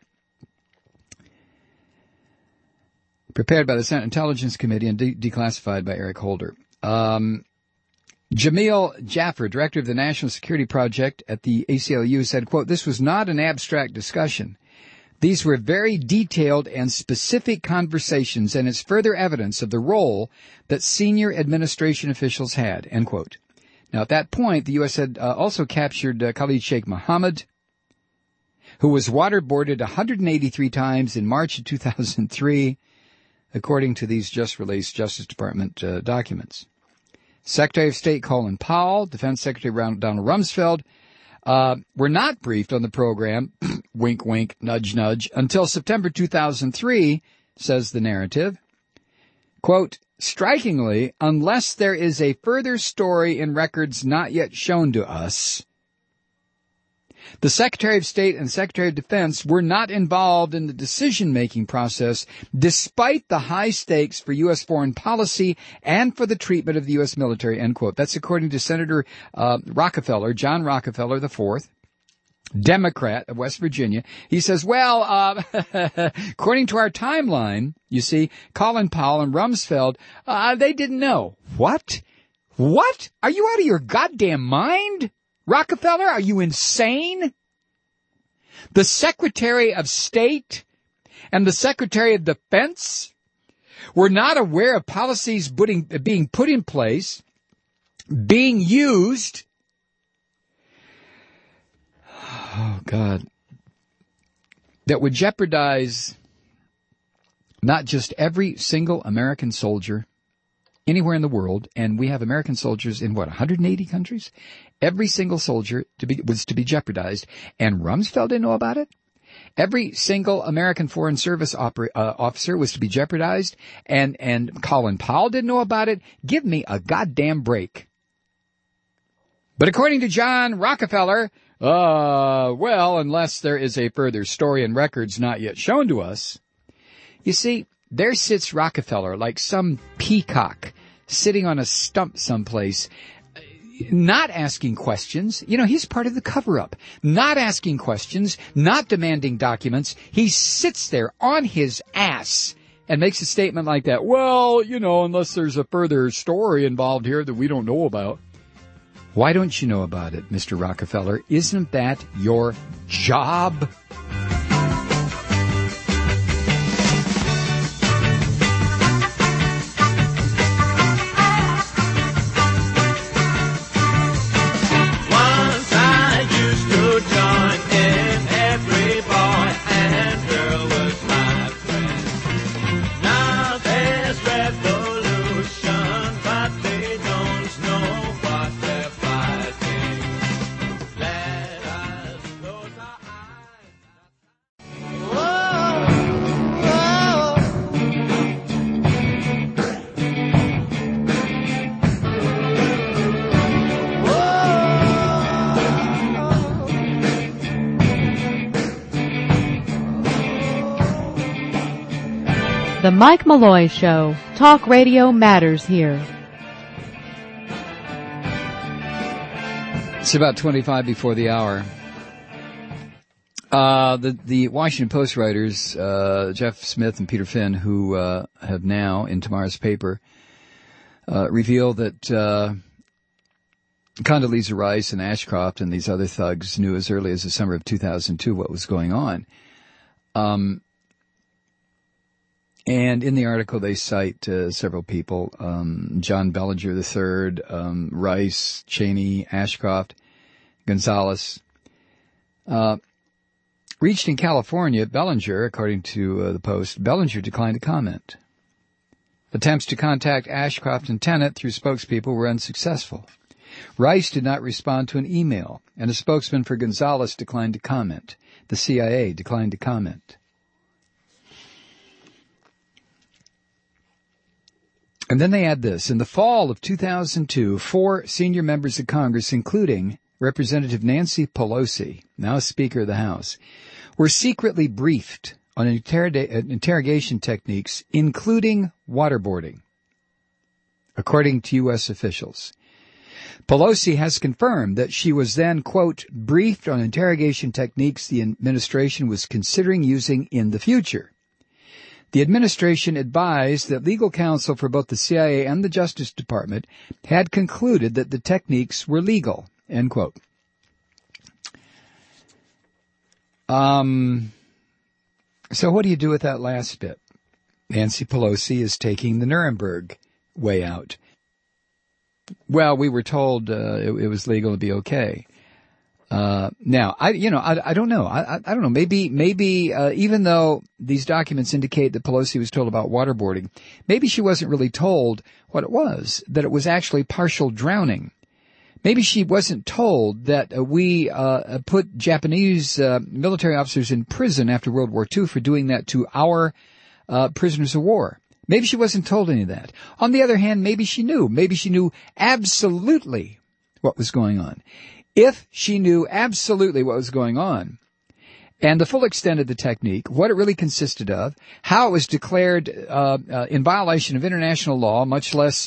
prepared by the Senate Intelligence Committee and declassified by Eric Holder. Jamil Jaffer, director of the National Security Project at the ACLU, said, quote, this was not an abstract discussion. These were very detailed and specific conversations, and it's further evidence of the role that senior administration officials had, end quote. Now, at that point, the U.S. had also captured Khalid Sheikh Mohammed, who was waterboarded 183 times in March of 2003, according to these just-released Justice Department documents. Secretary of State Colin Powell, Defense Secretary Donald Rumsfeld, were not briefed on the program, wink, wink, nudge, nudge, until September 2003, says the narrative. Quote, strikingly, unless there is a further story in records not yet shown to us, the Secretary of State and Secretary of Defense were not involved in the decision-making process, despite the high stakes for U.S. foreign policy and for the treatment of the U.S. military, end quote. That's according to Senator Rockefeller, John Rockefeller IV, Democrat of West Virginia. He says, well, according to our timeline, you see, Colin Powell and Rumsfeld, they didn't know. What? What? Are you out of your goddamn mind? Rockefeller, are you insane? The Secretary of State and the Secretary of Defense were not aware of policies being put in place, being used. Oh, God. That would jeopardize not just every single American soldier anywhere in the world, and we have American soldiers in, 180 countries? Every single soldier was to be jeopardized, and Rumsfeld didn't know about it? Every single American Foreign Service officer was to be jeopardized, and Colin Powell didn't know about it? Give me a goddamn break. But according to John Rockefeller, well, unless there is a further story in records not yet shown to us. You see, there sits Rockefeller like some peacock sitting on a stump someplace, not asking questions. You know, he's part of the cover-up. Not asking questions, not demanding documents. He sits there on his ass, and makes a statement like that, well, unless there's a further story involved here that we don't know about. Why don't you know about it, Mr. Rockefeller? Isn't that your job? The Mike Malloy Show. Talk radio matters here. It's about 25 before the hour. The Washington Post writers, Jeff Smith and Peter Finn, who have now, in tomorrow's paper, revealed that Condoleezza Rice and Ashcroft and these other thugs knew as early as the summer of 2002 what was going on. And in the article, they cite several people, John Bellinger III, Rice, Cheney, Ashcroft, Gonzalez. Reached in California, Bellinger, according to the Post, Bellinger declined to comment. Attempts to contact Ashcroft and Tenet through spokespeople were unsuccessful. Rice did not respond to an email, and a spokesman for Gonzalez declined to comment. The CIA declined to comment. And then they add this. In the fall of 2002, 4 senior members of Congress, including Representative Nancy Pelosi, now Speaker of the House, were secretly briefed on interrogation techniques, including waterboarding, according to U.S. officials. Pelosi has confirmed that she was then, quote, briefed on interrogation techniques the administration was considering using in the future. The administration advised that legal counsel for both the CIA and the Justice Department had concluded that the techniques were legal, end quote. So what do you do with that last bit? Nancy Pelosi is taking the Nuremberg way out. Well, we were told it was legal to be okay. Now, I don't know. I don't know. Maybe, even though these documents indicate that Pelosi was told about waterboarding, maybe she wasn't really told what it was, that it was actually partial drowning. Maybe she wasn't told that we put Japanese military officers in prison after World War II for doing that to our prisoners of war. Maybe she wasn't told any of that. On the other hand, maybe she knew. Maybe she knew absolutely what was going on. If she knew absolutely what was going on and the full extent of the technique, what it really consisted of, how it was declared in violation of international law, much less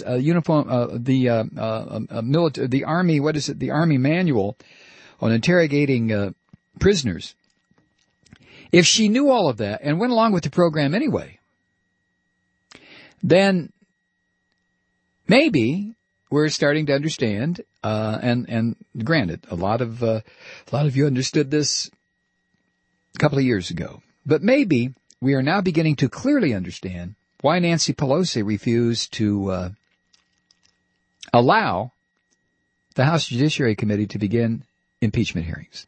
the Army, the Army manual on interrogating prisoners. If she knew all of that and went along with the program anyway, then maybe we're starting to understand, and granted, a lot of you understood this a couple of years ago, but maybe we are now beginning to clearly understand why Nancy Pelosi refused to allow the House Judiciary Committee to begin impeachment hearings.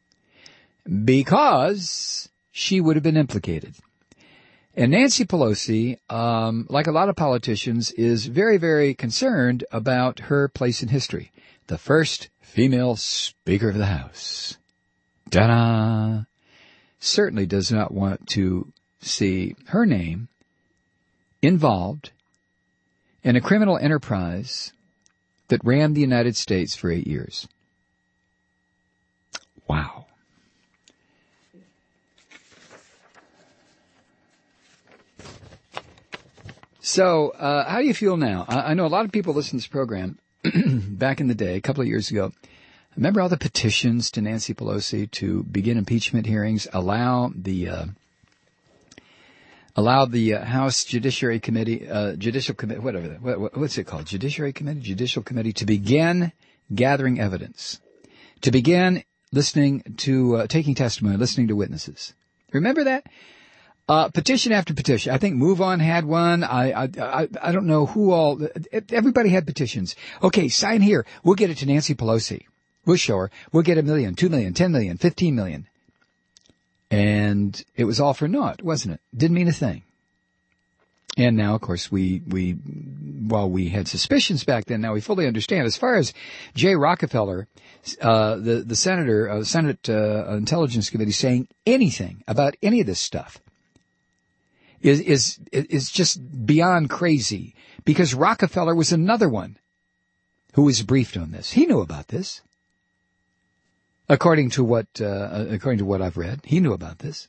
Because she would have been implicated. And Nancy Pelosi, like a lot of politicians, is very, very concerned about her place in history. The first female Speaker of the House. Ta-da! Certainly does not want to see her name involved in a criminal enterprise that ran the United States for 8 years. Wow. So, how do you feel now? I know a lot of people listen to this program back in the day, a couple of years ago. Remember all the petitions to Nancy Pelosi to begin impeachment hearings, allow the allowed the House Judicial Committee, what's it called? Judicial Committee to begin gathering evidence, to begin listening to, taking testimony, listening to witnesses. Remember that? Petition after petition. I think Move On had one. I don't know who all, everybody had petitions. Okay, sign here. We'll get it to Nancy Pelosi. We'll show her. We'll get 1 million, 2 million, 10 million, 15 million. And it was all for naught, wasn't it? Didn't mean a thing. And now, of course, while we had suspicions back then, now we fully understand. As far as Jay Rockefeller, the senator, Senate Intelligence Committee saying anything about any of this stuff is just beyond crazy, because Rockefeller was another one who was briefed on this. He knew about this. According to what I've read, he knew about this.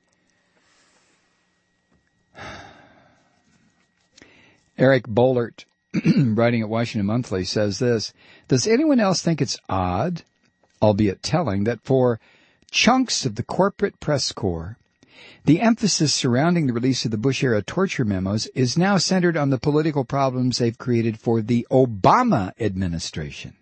Eric Bollert, writing at Washington Monthly, says this: does anyone else think it's odd, albeit telling, that for chunks of the corporate press corps, the emphasis surrounding the release of the Bush-era torture memos is now centered on the political problems they've created for the Obama administration?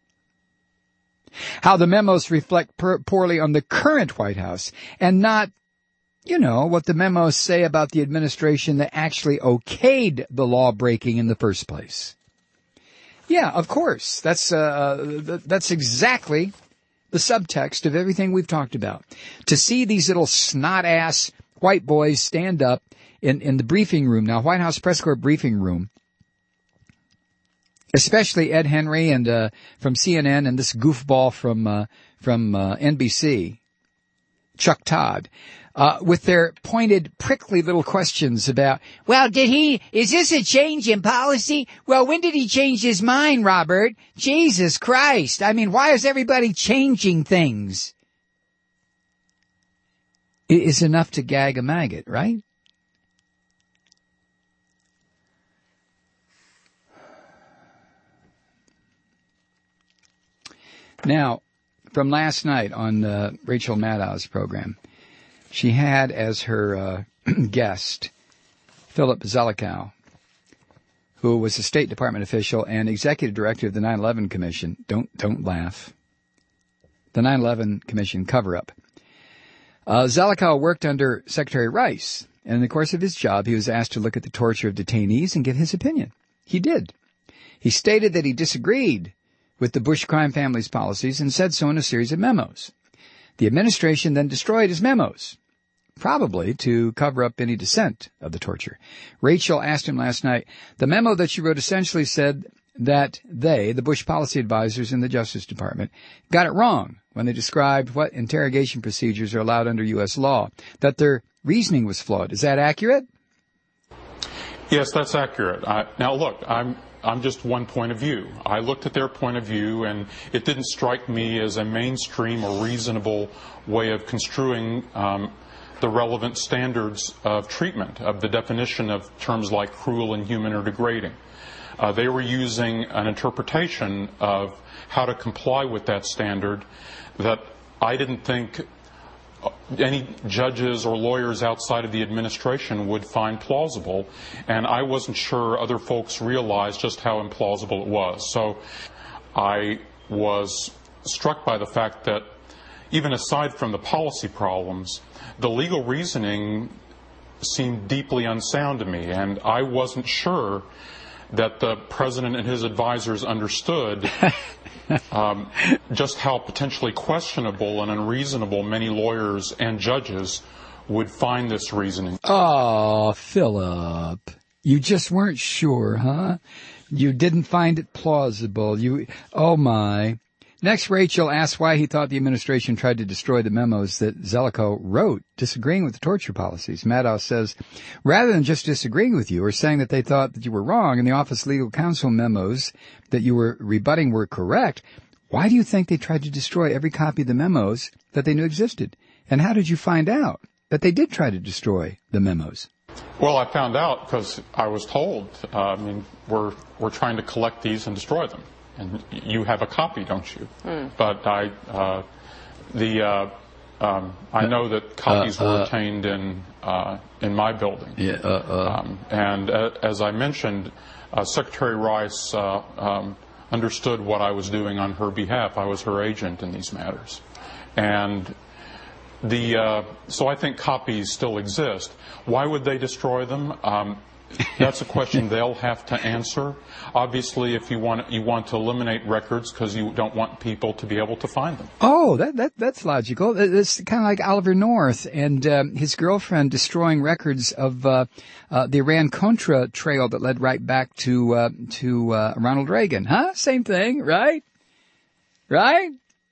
How the memos reflect poorly on the current White House, and not, what the memos say about the administration that actually okayed the law breaking in the first place. Yeah, of course. That's exactly the subtext of everything we've talked about. To see these little snot-ass white boys stand up in the briefing room, now White House press corps briefing room, especially Ed Henry and from CNN and this goofball from NBC, Chuck Todd, with their pointed, prickly little questions about, well, is this a change in policy? Well, when did he change his mind, Robert? Jesus Christ. I mean, why is everybody changing things? It is enough to gag a maggot, right? Now, from last night on Rachel Maddow's program, she had as her guest Philip Zelikow, who was a State Department official and executive director of the 9/11 Commission. Don't laugh. The 9/11 Commission cover-up. Zelikow worked under Secretary Rice, and in the course of his job, he was asked to look at the torture of detainees and give his opinion. He did. He stated that he disagreed with the Bush crime family's policies and said so in a series of memos. The administration then destroyed his memos, probably to cover up any dissent of the torture. Rachel asked him last night, the memo that you wrote essentially said that they, the Bush policy advisors in the Justice Department, got it wrong when they described what interrogation procedures are allowed under U.S. law, that their reasoning was flawed. Is that accurate? Yes, that's accurate. Now, look, I'm just one point of view. I looked at their point of view, and it didn't strike me as a mainstream or reasonable way of construing the relevant standards of treatment, of the definition of terms like cruel, inhuman, or degrading. They were using an interpretation of how to comply with that standard that I didn't think any judges or lawyers outside of the administration would find plausible, and I wasn't sure other folks realized just how implausible it was. So I was struck by the fact that even aside from the policy problems, the legal reasoning seemed deeply unsound to me, and I wasn't sure that the president and his advisors understood just how potentially questionable and unreasonable many lawyers and judges would find this reasoning. Oh, Philip, you just weren't sure, huh? You didn't find it plausible. Oh my. Next, Rachel asked why he thought the administration tried to destroy the memos that Zelikow wrote, disagreeing with the torture policies. Maddow says, rather than just disagreeing with you or saying that they thought that you were wrong and the Office Legal Counsel memos that you were rebutting were correct, why do you think they tried to destroy every copy of the memos that they knew existed? And how did you find out that they did try to destroy the memos? Well, I found out because I was told, we're trying to collect these and destroy them. And you have a copy, don't you? But I know that copies were obtained in in my building. Yeah. And as I mentioned, Secretary Rice understood what I was doing on her behalf. I was her agent in these matters. And so I think copies still exist. Why would they destroy them? That's a question they'll have to answer. Obviously, if you want to eliminate records because you don't want people to be able to find them. Oh, that's logical. It's kind of like Oliver North and his girlfriend destroying records of the Iran-Contra trail that led right back to Ronald Reagan. Huh? Same thing, right? Right?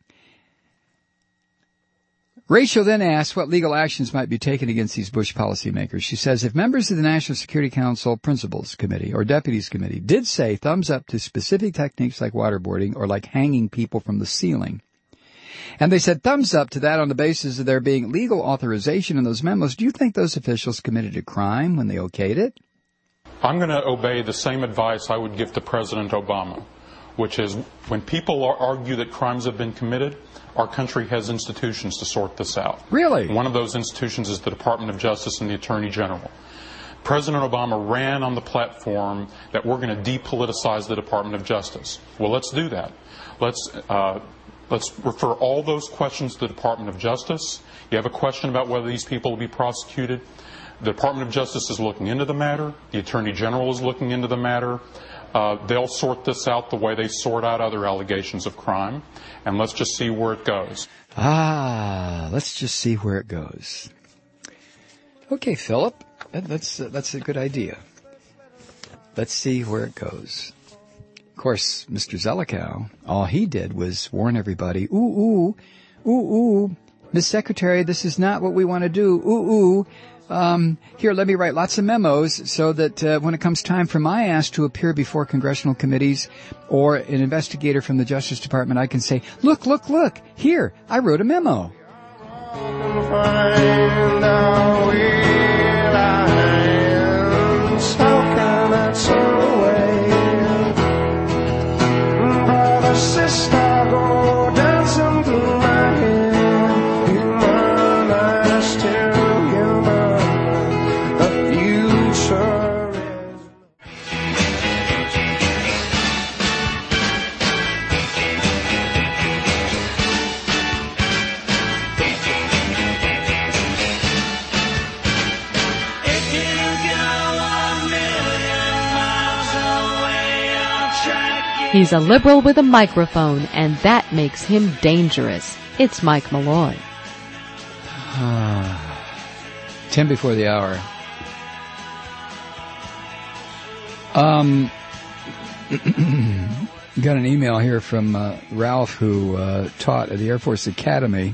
Rachel then asked what legal actions might be taken against these Bush policymakers. She says, if members of the National Security Council Principals Committee or Deputies Committee did say thumbs up to specific techniques like waterboarding or like hanging people from the ceiling, and they said thumbs up to that on the basis of there being legal authorization in those memos, do you think those officials committed a crime when they okayed it? I'm going to obey the same advice I would give to President Obama, which is when people argue that crimes have been committed, our country has institutions to sort this out. Really? One of those institutions is the Department of Justice and the Attorney General. President Obama ran on the platform that we're going to depoliticize the Department of Justice. Well, let's do that. Let's refer all those questions to the Department of Justice. You have a question about whether these people will be prosecuted. The Department of Justice is looking into the matter. The Attorney General is looking into the matter. They'll sort this out the way they sort out other allegations of crime, and let's just see where it goes. Let's just see where it goes. Okay, Philip, that's a good idea. Let's see where it goes. Of course, Mr. Zelikow, all he did was warn everybody, ooh, Miss Secretary, this is not what we want to do, here, let me write lots of memos so that when it comes time for my ass to appear before congressional committees or an investigator from the Justice Department, I can say, look, here, I wrote a memo. He's a liberal with a microphone, and that makes him dangerous. It's Mike Malloy. 10 before the hour. Got an email here from Ralph, who taught at the Air Force Academy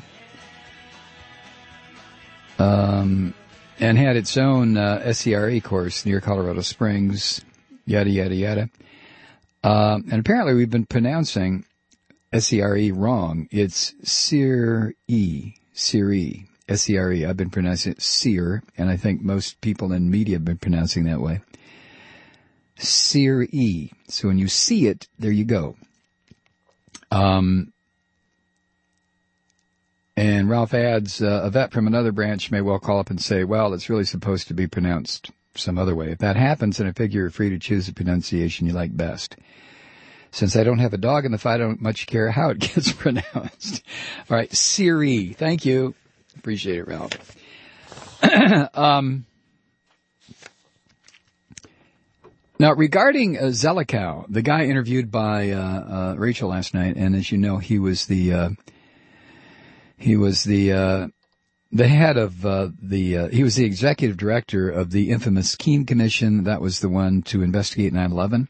and had its own SCRE course near Colorado Springs, yada, yada, yada. And apparently we've been pronouncing SCRE wrong. It's SCRE, SCRE. I've been pronouncing it SEER, and I think most people in media have been pronouncing that way. SCRE. So when you see it, there you go. And Ralph adds, a vet from another branch may well call up and say, well, it's really supposed to be pronounced some other way. If that happens, then I figure you're free to choose the pronunciation you like best. Since I don't have a dog in the fight, I don't much care how it gets pronounced. All right, Siri. Thank you. Appreciate it, Ralph. Now, regarding Zelikow, the guy interviewed by Rachel last night, and as you know, he was the head of he was the executive director of the infamous Keene Commission. That was the one to investigate 9/11.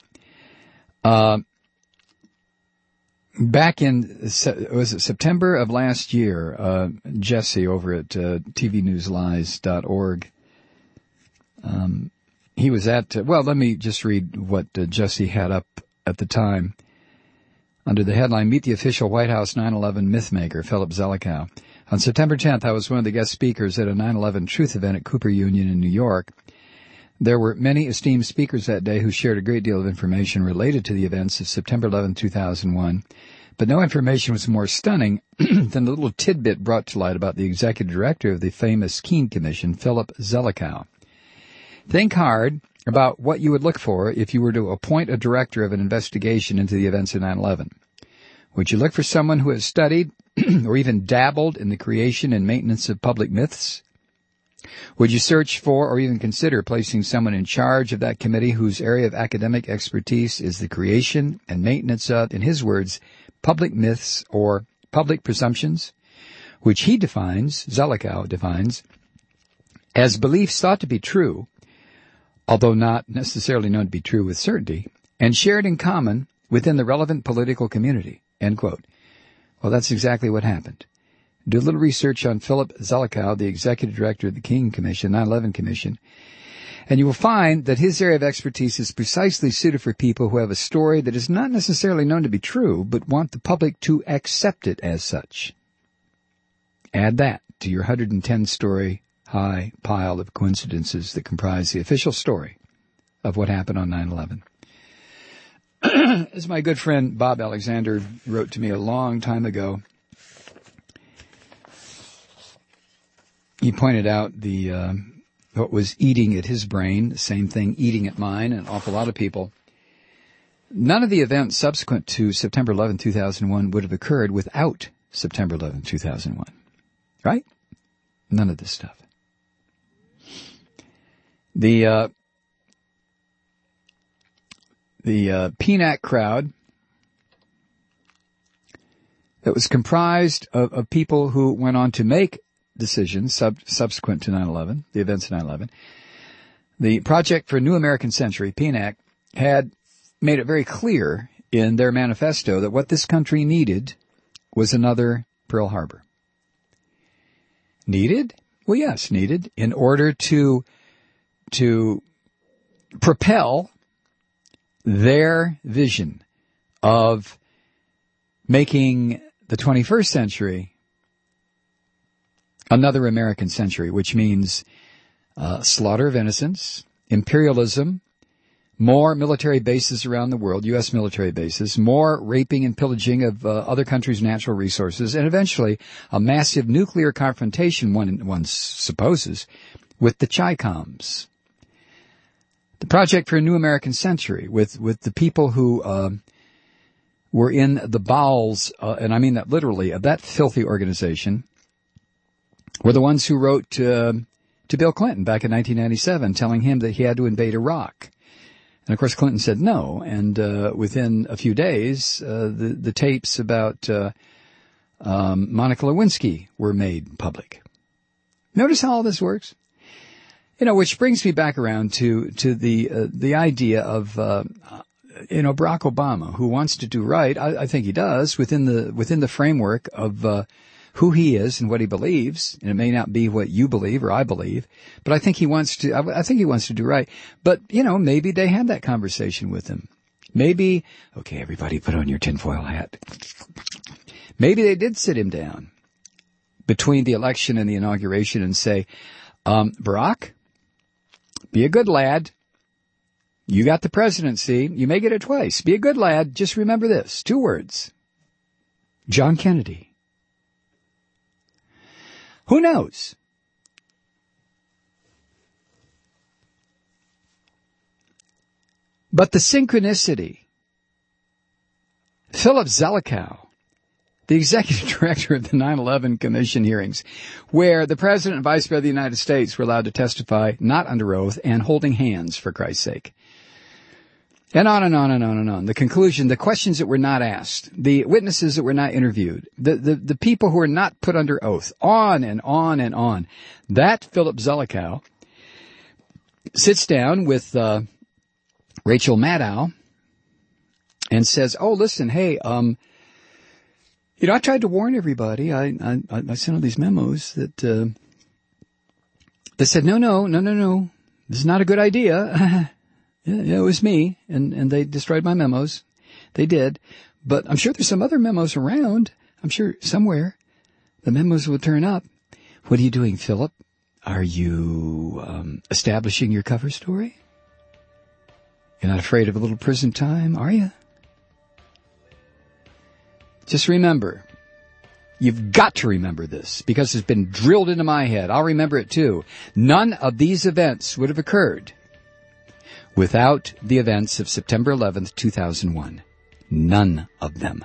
Back in, was it September of last year, Jesse over at tvnewslies.org, he was at, well, let me just read what Jesse had up at the time. Under the headline, Meet the Official White House 9/11 Mythmaker, Philip Zelikow. On September 10th, I was one of the guest speakers at a 9/11 Truth event at Cooper Union in New York. There were many esteemed speakers that day who shared a great deal of information related to the events of September 11, 2001. But no information was more stunning than the little tidbit brought to light about the executive director of the famous Keene Commission, Philip Zelikow. Think hard about what you would look for if you were to appoint a director of an investigation into the events of 9/11. Would you look for someone who has studied or even dabbled in the creation and maintenance of public myths? Would you search for or even consider placing someone in charge of that committee whose area of academic expertise is the creation and maintenance of, in his words, public myths or public presumptions, which he defines, Zelikow defines, as beliefs thought to be true, although not necessarily known to be true with certainty, and shared in common within the relevant political community, end quote. Well, that's exactly what happened. Do a little research on Philip Zelikow, the executive director of the Keene Commission, 9/11 Commission, and you will find that his area of expertise is precisely suited for people who have a story that is not necessarily known to be true, but want the public to accept it as such. Add that to your 110-story high pile of coincidences that comprise the official story of what happened on 9/11. As my good friend Bob Alexander wrote to me a long time ago, he pointed out what was eating at his brain, the same thing eating at mine, and an awful lot of people. None of the events subsequent to September 11, 2001 would have occurred without September 11, 2001. Right? None of this stuff. The PNAC crowd that was comprised of people who went on to make decisions subsequent to 9/11, the events of 9/11. The Project for a New American Century, PNAC, had made it very clear in their manifesto that what this country needed was another Pearl Harbor. Needed? Well, yes, needed in order to propel their vision of making the 21st century another American century, which means slaughter of innocents, imperialism, more military bases around the world, U.S. military bases, more raping and pillaging of other countries' natural resources, and eventually a massive nuclear confrontation, one supposes, with the Chi-Coms. The Project for a New American Century, with the people who were in the bowels, and I mean that literally, of that filthy organization, were the ones who wrote to Bill Clinton back in 1997, telling him that he had to invade Iraq. And of course Clinton said no, and within a few days, the tapes about Monica Lewinsky were made public. Notice how all this works? Which brings me back around to the idea of Barack Obama, who wants to do right. I think he does within the framework of who he is and what he believes, and it may not be what you believe or I believe, but I think he wants to do right. But, maybe they had that conversation with him. Maybe, okay, everybody put on your tinfoil hat. Maybe they did sit him down between the election and the inauguration and say, Barack, be a good lad. You got the presidency. You may get it twice. Be a good lad. Just remember this. 2 words. John Kennedy. Who knows? But the synchronicity, Philip Zelikow, the executive director of the 9/11 Commission hearings, where the President and Vice President of the United States were allowed to testify not under oath and holding hands, for Christ's sake. And on and on and on and on. The conclusion, the questions that were not asked, the witnesses that were not interviewed, the people who were not put under oath, on and on and on. That Philip Zelikow sits down with Rachel Maddow and says, oh, listen, hey, I tried to warn everybody. I sent all these memos that said, no, this is not a good idea. Yeah, it was me, and they destroyed my memos. They did. But I'm sure there's some other memos around. I'm sure somewhere the memos will turn up. What are you doing, Philip? Are you establishing your cover story? You're not afraid of a little prison time, are you? Just remember, you've got to remember this because it's been drilled into my head. I'll remember it too. None of these events would have occurred without the events of September 11th, 2001. None of them.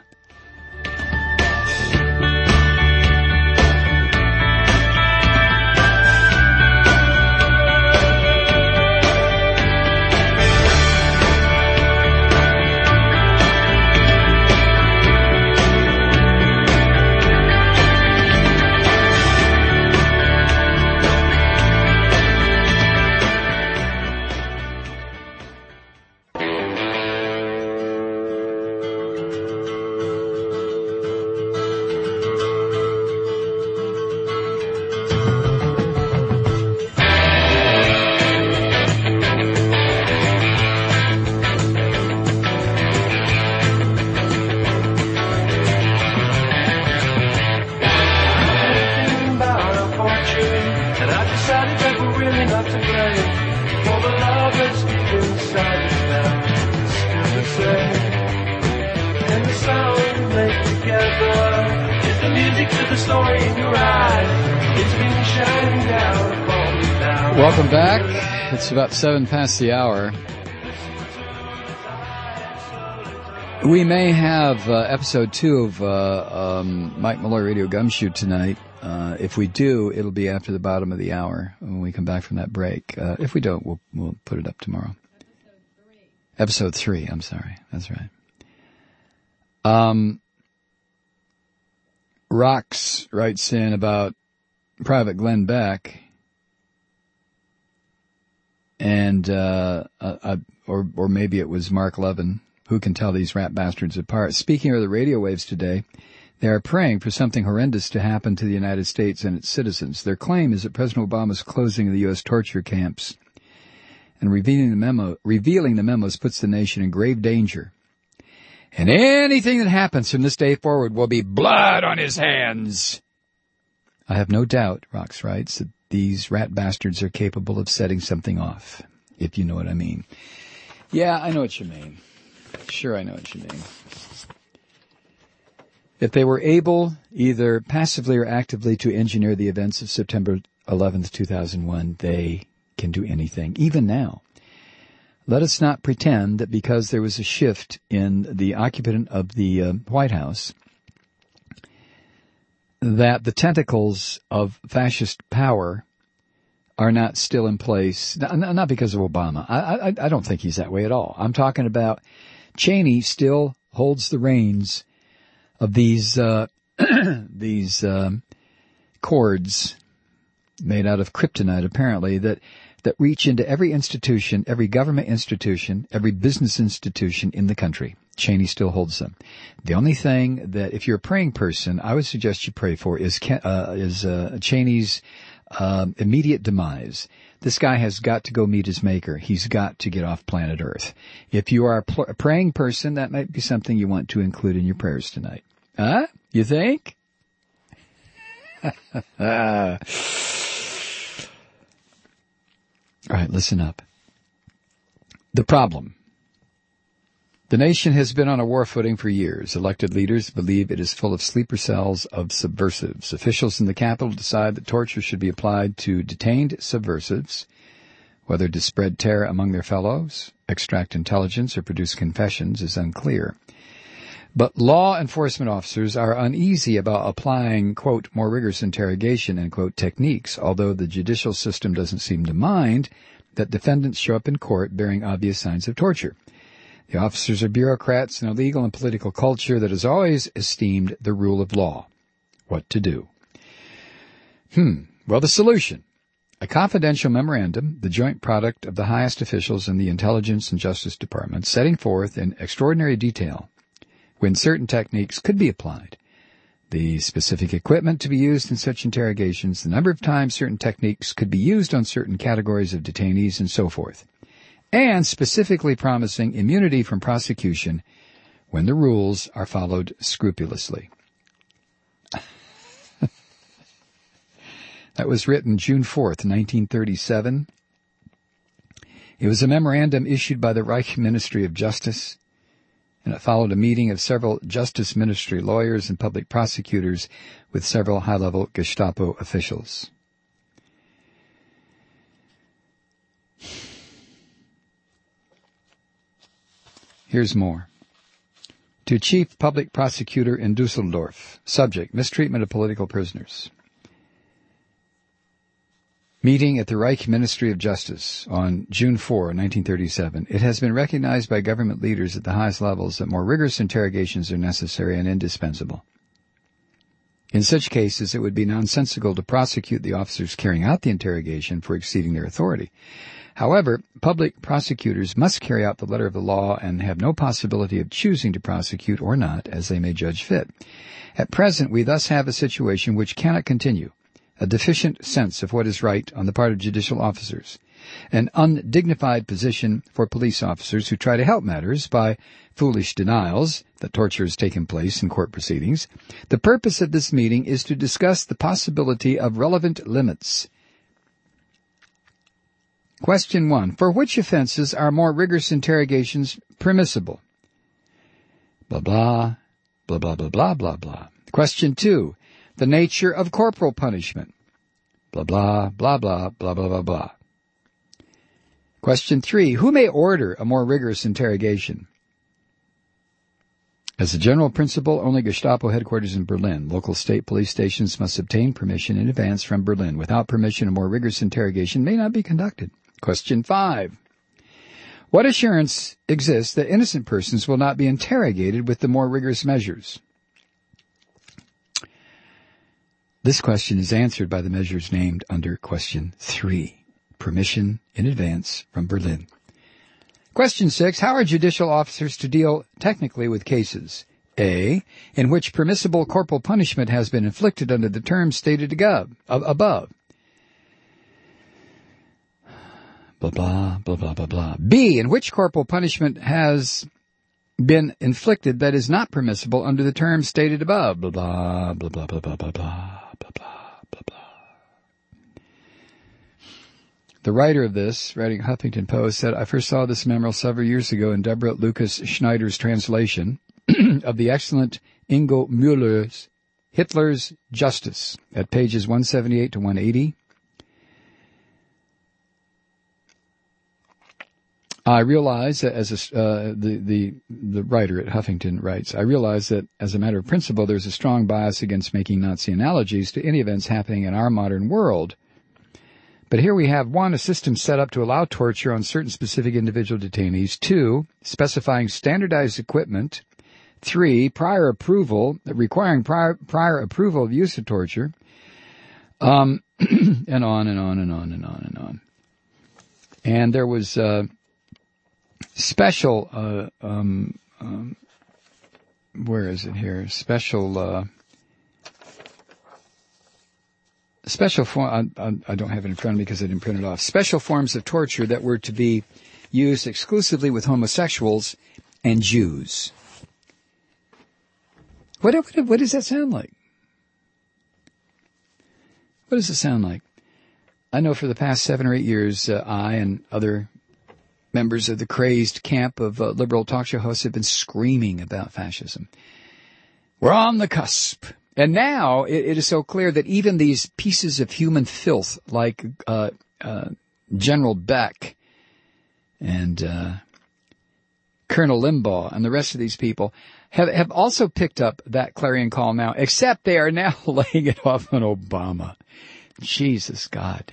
Welcome back. It's about 7 past the hour. We may have episode 2 of Mike Malloy Radio Gumshoe tonight. If we do, it'll be after the bottom of the hour when we come back from that break. If we don't, we'll put it up tomorrow. Episode 3, I'm sorry. That's right. Rox writes in about Private Glenn Beck. And, or maybe it was Mark Levin. Who can tell these rat bastards apart? Speaking of the radio waves today, they are praying for something horrendous to happen to the United States and its citizens. Their claim is that President Obama's closing of the U.S. torture camps and revealing the memos puts the nation in grave danger. And anything that happens from this day forward will be blood on his hands. I have no doubt, Rox writes, that these rat bastards are capable of setting something off, if you know what I mean. Yeah, I know what you mean. Sure, I know what you mean. If they were able, either passively or actively, to engineer the events of September 11th, 2001, they can do anything, even now. Let us not pretend that because there was a shift in the occupant of the White House, that the tentacles of fascist power are not still in place, not because of Obama. I don't think he's that way at all. I'm talking about Cheney still holds the reins of these cords made out of kryptonite, apparently, that reach into every institution, every government institution, every business institution in the country. Cheney still holds them. The only thing that, if you're a praying person, I would suggest you pray for is Cheney's immediate demise. This guy has got to go meet his maker. He's got to get off planet Earth. If you are a praying person, that might be something you want to include in your prayers tonight. Huh? You think? All right, listen up. The problem. The nation has been on a war footing for years. Elected leaders believe it is full of sleeper cells of subversives. Officials in the Capitol decide that torture should be applied to detained subversives, whether to spread terror among their fellows, extract intelligence, or produce confessions is unclear. But law enforcement officers are uneasy about applying, quote, more rigorous interrogation, end quote, techniques, although the judicial system doesn't seem to mind that defendants show up in court bearing obvious signs of torture. The officers are bureaucrats in a legal and political culture that has always esteemed the rule of law. What to do? Well, the solution. A confidential memorandum, the joint product of the highest officials in the Intelligence and Justice Departments, setting forth in extraordinary detail when certain techniques could be applied, the specific equipment to be used in such interrogations, the number of times certain techniques could be used on certain categories of detainees, and so forth, and specifically promising immunity from prosecution when the rules are followed scrupulously. That was written June 4th, 1937. It was a memorandum issued by the Reich Ministry of Justice And it followed a meeting of several Justice Ministry lawyers and public prosecutors with several high-level Gestapo officials. Here's more. To Chief Public Prosecutor in Dusseldorf. Subject, mistreatment of political prisoners. Meeting at the Reich Ministry of Justice on June 4, 1937. It has been recognized by government leaders at the highest levels that more rigorous interrogations are necessary and indispensable. In such cases, it would be nonsensical to prosecute the officers carrying out the interrogation for exceeding their authority. However, public prosecutors must carry out the letter of the law and have no possibility of choosing to prosecute or not as they may judge fit. At present, we thus have a situation which cannot continue. A deficient sense of what is right on the part of judicial officers. An undignified position for police officers who try to help matters by foolish denials that torture has taken place in court proceedings. The purpose of this meeting is to discuss the possibility of relevant limits. Question 1. For which offenses are more rigorous interrogations permissible? Blah, blah, blah, blah, blah, blah, blah, blah. Question 2. The nature of corporal punishment. Blah, blah, blah, blah, blah, blah, blah, blah. Question 3. Who may order a more rigorous interrogation? As a general principle, only Gestapo headquarters in Berlin. Local state police stations must obtain permission in advance from Berlin. Without permission, a more rigorous interrogation may not be conducted. Question 5. What assurance exists that innocent persons will not be interrogated with the more rigorous measures? This question is answered by the measures named under question 3. Permission in advance from Berlin. Question 6. How are judicial officers to deal technically with cases? A. In which permissible corporal punishment has been inflicted under the terms stated above. Blah, blah, blah, blah, blah, blah. B. In which corporal punishment has been inflicted that is not permissible under the terms stated above. Blah, blah, blah, blah, blah, blah, blah, blah, blah, blah, blah. The writer of this, writing Huffington Post, said, I first saw this memorial several years ago in Deborah Lucas Schneider's translation of the excellent Ingo Müller's Hitler's Justice at pages 178 to 180. I realize that the writer at Huffington writes, I realize that as a matter of principle, there's a strong bias against making Nazi analogies to any events happening in our modern world. But here we have 1, a system set up to allow torture on certain specific individual detainees. 2, specifying standardized equipment. 3, prior approval, requiring prior approval of use of torture. And on and on and on and on and on. And there was special, where is it here? Special form, I don't have it in front of me because I didn't print it off. Special forms of torture that were to be used exclusively with homosexuals and Jews. What does that sound like? What does it sound like? I know for the past 7 or 8 years, I and other members of the crazed camp of liberal talk show hosts have been screaming about fascism. We're on the cusp. And now it is so clear that even these pieces of human filth like General Beck and Colonel Limbaugh and the rest of these people have also picked up that clarion call now, except they are now laying it off on Obama. Jesus God.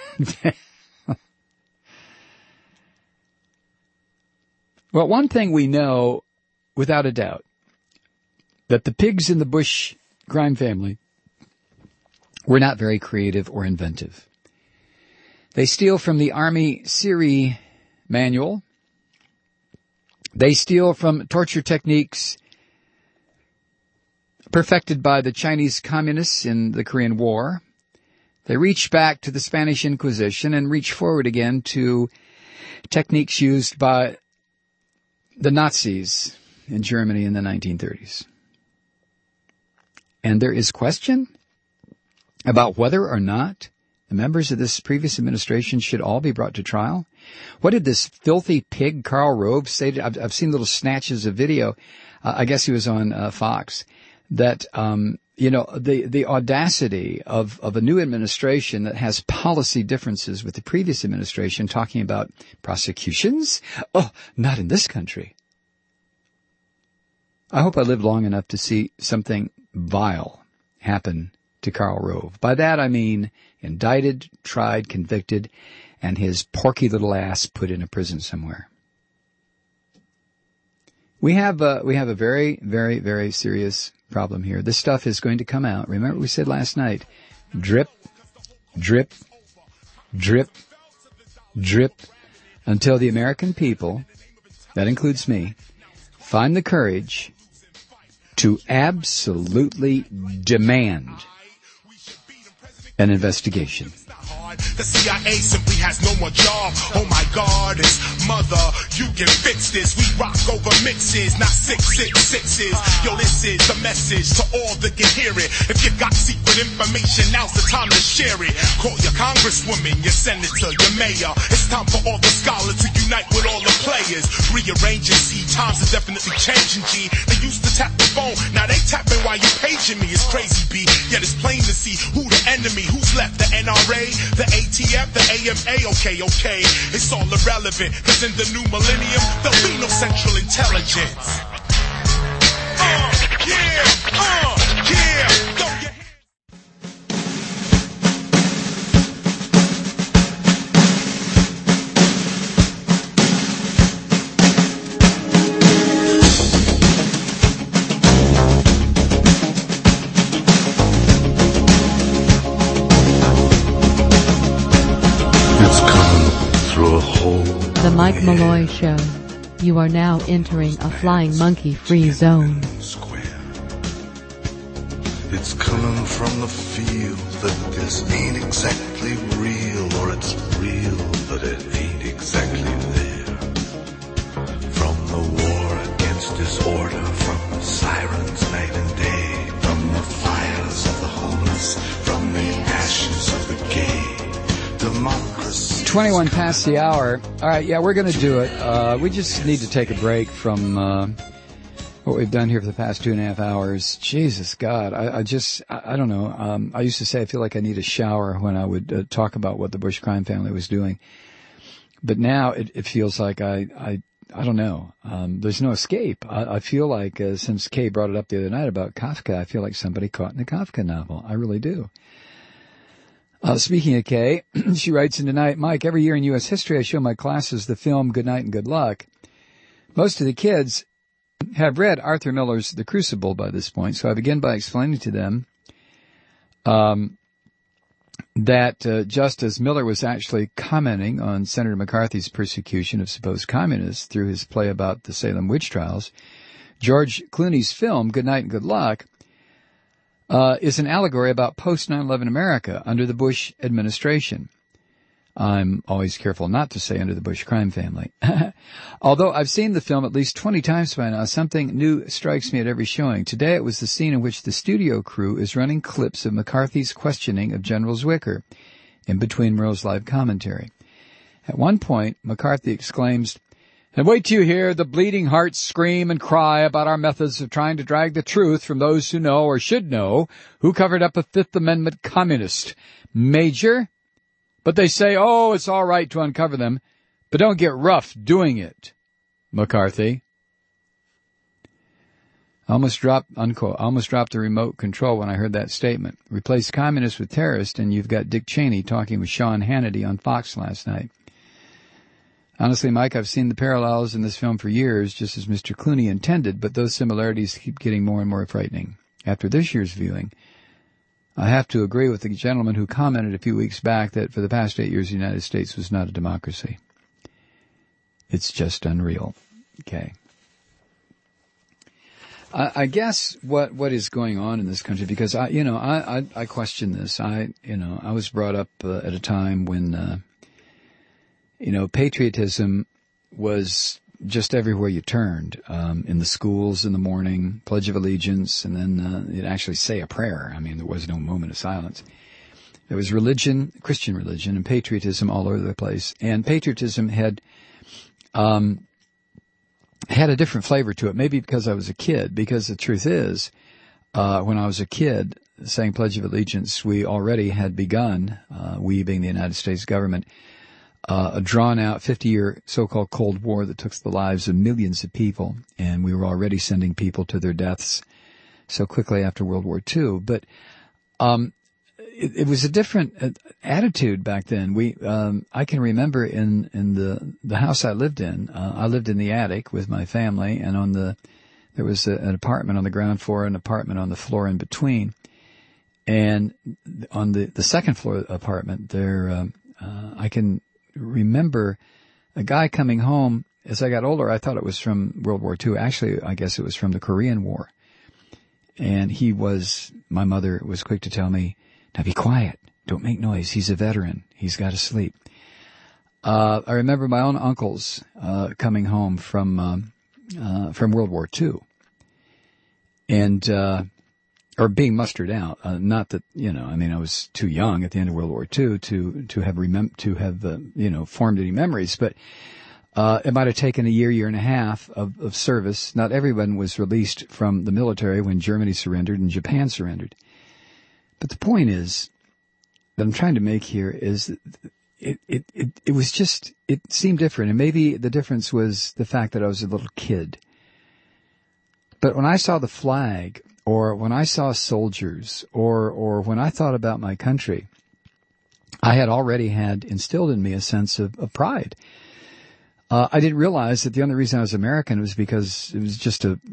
Well, one thing we know without a doubt, that the pigs in the Bush crime family were not very creative or inventive. They steal from the Army Siri manual. They steal from torture techniques perfected by the Chinese communists in the Korean War. They reach back to the Spanish Inquisition and reach forward again to techniques used by the Nazis in Germany in the 1930s. And there is question about whether or not The members of this previous administration should all be brought to trial? What did this filthy pig, Karl Rove, say? I've seen little snatches of video. I guess he was on Fox. That, the audacity of a new administration that has policy differences with the previous administration talking about prosecutions? Oh, not in this country. I hope I live long enough to see something vile happen to Karl Rove. By that I mean indicted, tried, convicted, and his porky little ass put in a prison somewhere. We have a very, very, very serious problem here. This stuff is going to come out. Remember what we said last night. Drip, drip, drip, drip, until the American people, that includes me, find the courage to absolutely demand an investigation. The CIA simply has no more job. Oh my God, it's mother, you can fix this. We rock over mixes, not 666s. Yo, this is the message to all that can hear it. If you got secret information, now's the time to share it. Call your congresswoman, your senator, your mayor. It's time for all the scholars to unite with all the players. Rearrange and see, times are definitely changing, G. They used to tap the phone, now they tapping while you paging me. It's crazy, B. Yet it's plain to see who the enemy, who's left, the NRA, the ATF, the AMA, okay. It's all irrelevant, cause in the new millennium, there'll be no central intelligence. Throw your The Mike Malloy Show. You are now entering a flying monkey-free zone. It's coming from the feel that this ain't exactly real, or it's real, but it ain't exactly there. From the war against disorder, from the sirens night and day, from the fires of the homeless, from the ashes of the gay, democracy. 21 past the hour. All right, yeah, we're going to do it. We just need to take a break from what we've done here for the past 2.5 hours. Jesus, God, I don't know. I used to say I feel like I need a shower when I would talk about what the Bush crime family was doing. But now it feels like I don't know. There's no escape. I feel like since Kay brought it up the other night about Kafka, I feel like somebody caught in a Kafka novel. I really do. Speaking of Kay, she writes in tonight, Mike, every year in U.S. history I show my classes the film Good Night and Good Luck. Most of the kids have read Arthur Miller's The Crucible by this point, so I begin by explaining to them that just as Miller was actually commenting on Senator McCarthy's persecution of supposed communists through his play about the Salem witch trials, George Clooney's film Good Night and Good Luck is an allegory about post-9/11 America under the Bush administration. I'm always careful not to say under the Bush crime family. Although I've seen the film at least 20 times by now, something new strikes me at every showing. Today it was the scene in which the studio crew is running clips of McCarthy's questioning of General Zwicker in between Murrow's live commentary. At one point, McCarthy exclaims, "And wait till you hear the bleeding hearts scream and cry about our methods of trying to drag the truth from those who know or should know who covered up a Fifth Amendment communist. Major? But they say, oh, it's all right to uncover them, but don't get rough doing it, McCarthy." I almost dropped the remote control when I heard that statement. Replace communists with terrorists, and you've got Dick Cheney talking with Sean Hannity on Fox last night. Honestly, Mike, I've seen the parallels in this film for years, just as Mr. Clooney intended, but those similarities keep getting more and more frightening. After this year's viewing, I have to agree with the gentleman who commented a few weeks back that for the past 8 years the United States was not a democracy. It's just unreal. Okay. I guess what is going on in this country, because I question this. I was brought up at a time when patriotism was just everywhere you turned, in the schools in the morning, Pledge of Allegiance, and then you'd actually say a prayer. I mean, there was no moment of silence. There was religion, Christian religion, and patriotism all over the place. And patriotism had a different flavor to it, maybe because I was a kid, because the truth is, when I was a kid, saying Pledge of Allegiance, we already had begun, we being the United States government, a drawn-out 50-year so-called Cold War that took the lives of millions of people, and we were already sending people to their deaths so quickly after World War II. But it was a different attitude back then. I can remember in the house I lived in the attic with my family, and there was an apartment on the ground floor, an apartment on the floor in between. And on the second floor apartment there, I can remember a guy coming home. As I got older, I thought it was from World War II. Actually, I guess it was from the Korean War. And my mother was quick to tell me, "Now be quiet. Don't make noise. He's a veteran. He's got to sleep." I remember my own uncles, coming home from World War II. And, or being mustered out. Not that, I was too young at the end of World War II to have formed any memories, but, it might have taken a year and a half of service. Not everyone was released from the military when Germany surrendered and Japan surrendered. But the point is, that I'm trying to make here is it was just, it seemed different. And maybe the difference was the fact that I was a little kid. But when I saw the flag, or when I saw soldiers, or when I thought about my country, I had already had instilled in me a sense of pride. I didn't realize that the only reason I was American was because it was just a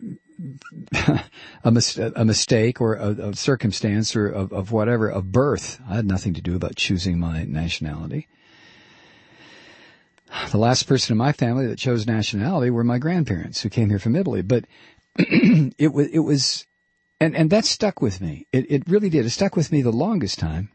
mistake or a circumstance or of whatever, of birth. I had nothing to do about choosing my nationality. The last person in my family that chose nationality were my grandparents who came here from Italy. But it was, and that stuck with me. It really did. It stuck with me the longest time.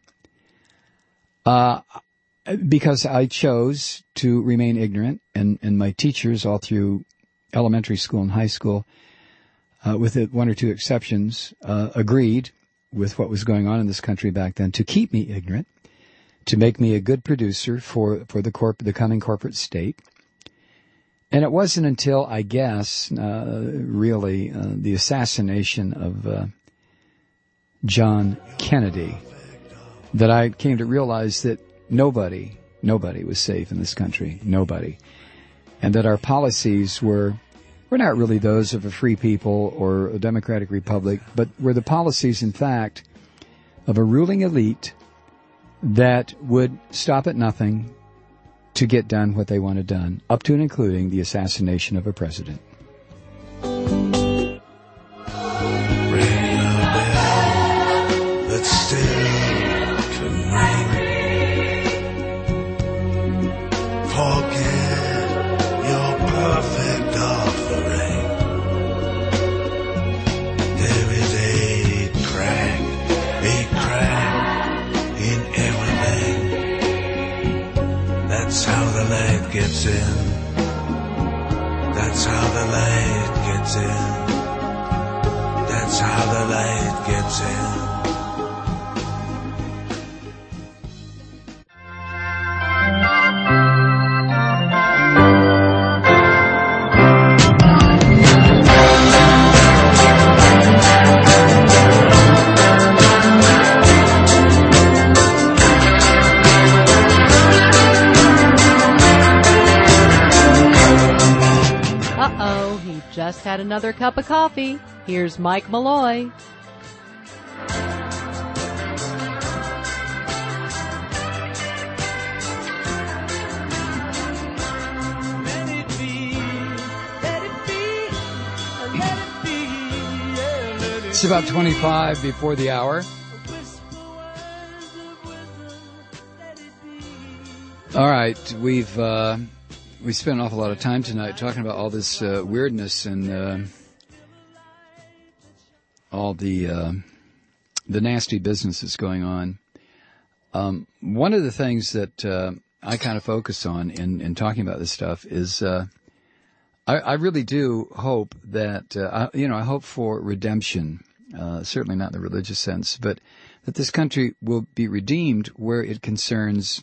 Because I chose to remain ignorant, and my teachers all through elementary school and high school, with one or two exceptions, agreed with what was going on in this country back then to keep me ignorant, to make me a good producer for the coming corporate state. And it wasn't until, I guess, really, the assassination of John Kennedy that I came to realize that nobody was safe in this country. Nobody. And that our policies were not really those of a free people or a democratic republic, but were the policies, in fact, of a ruling elite that would stop at nothing to get done what they wanted done, up to and including the assassination of a president. Ring a bell that still can ring. Forget your perfect offering. There is a crack in everything. That's how the light gets in. That's how the light gets in. That's how the light gets in. Just had another cup of coffee. Here's Mike Malloy. It's about 25 before the hour. All right, we spent an awful lot of time tonight talking about all this weirdness and all the nasty business that's going on. One of the things that I kind of focus on in talking about this stuff is I really do hope that I hope for redemption. Certainly not in the religious sense, but that this country will be redeemed where it concerns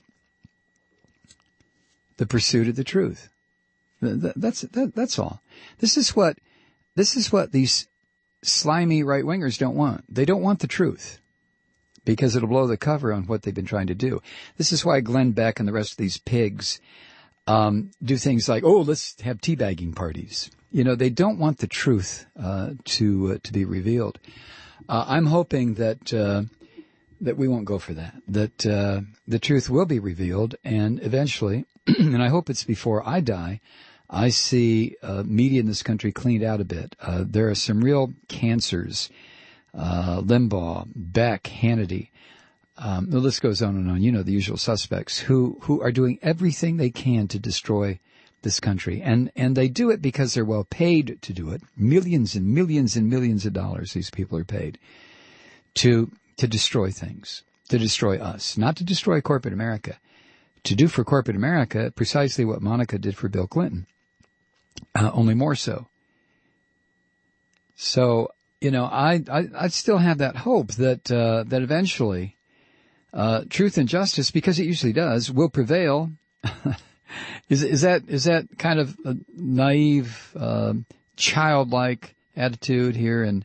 the pursuit of the truth. That's all. This is what these slimy right-wingers don't want. They don't want the truth because it'll blow the cover on what they've been trying to do. This is why Glenn Beck and the rest of these pigs do things like, let's have teabagging parties. They don't want the truth to be revealed. I'm hoping that we won't go for that. That the truth will be revealed, and eventually, and I hope it's before I die, I see media in this country cleaned out a bit. There are some real cancers. Limbaugh, Beck, Hannity. The list goes on and on. The usual suspects who are doing everything they can to destroy this country. And they do it because they're well paid to do it. Millions and millions and millions of dollars these people are paid to destroy things, to destroy us, not to destroy corporate America, to do for corporate America precisely what Monica did for Bill Clinton, only more so. So, I still have that hope that eventually truth and justice, because it usually does, will prevail. Is that kind of a naive, childlike attitude here in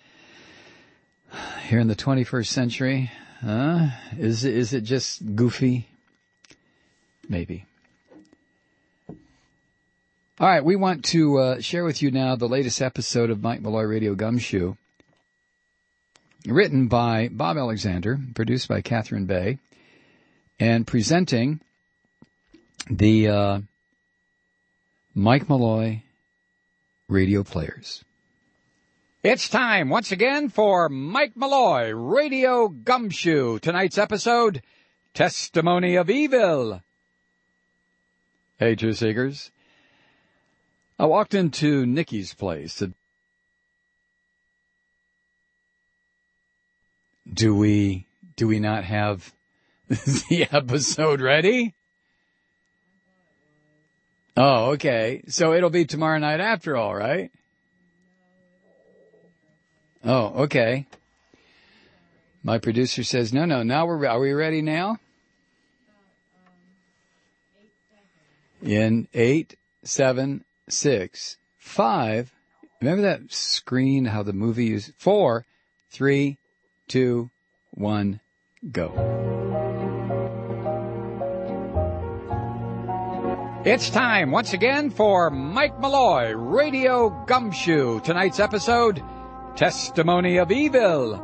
the 21st century? Is it just goofy? Maybe. All right, we want to share with you now the latest episode of Mike Malloy Radio Gumshoe, written by Bob Alexander, produced by Catherine Bay, and presenting the Mike Malloy Radio Players. It's time once again for Mike Malloy Radio Gumshoe. Tonight's episode, Testimony of Evil. Hey, Truth Seekers. I walked into Nikki's place. Do we not have the episode ready? Oh, okay. So it'll be tomorrow night after all, right? Oh, okay. My producer says, no, now are we ready now? In 8, 7, 6, 5. Remember that screen, how the movie is? 4, 3, 2, 1, go. It's time once again for Mike Malloy Radio Gumshoe. Tonight's episode, Testimony of Evil.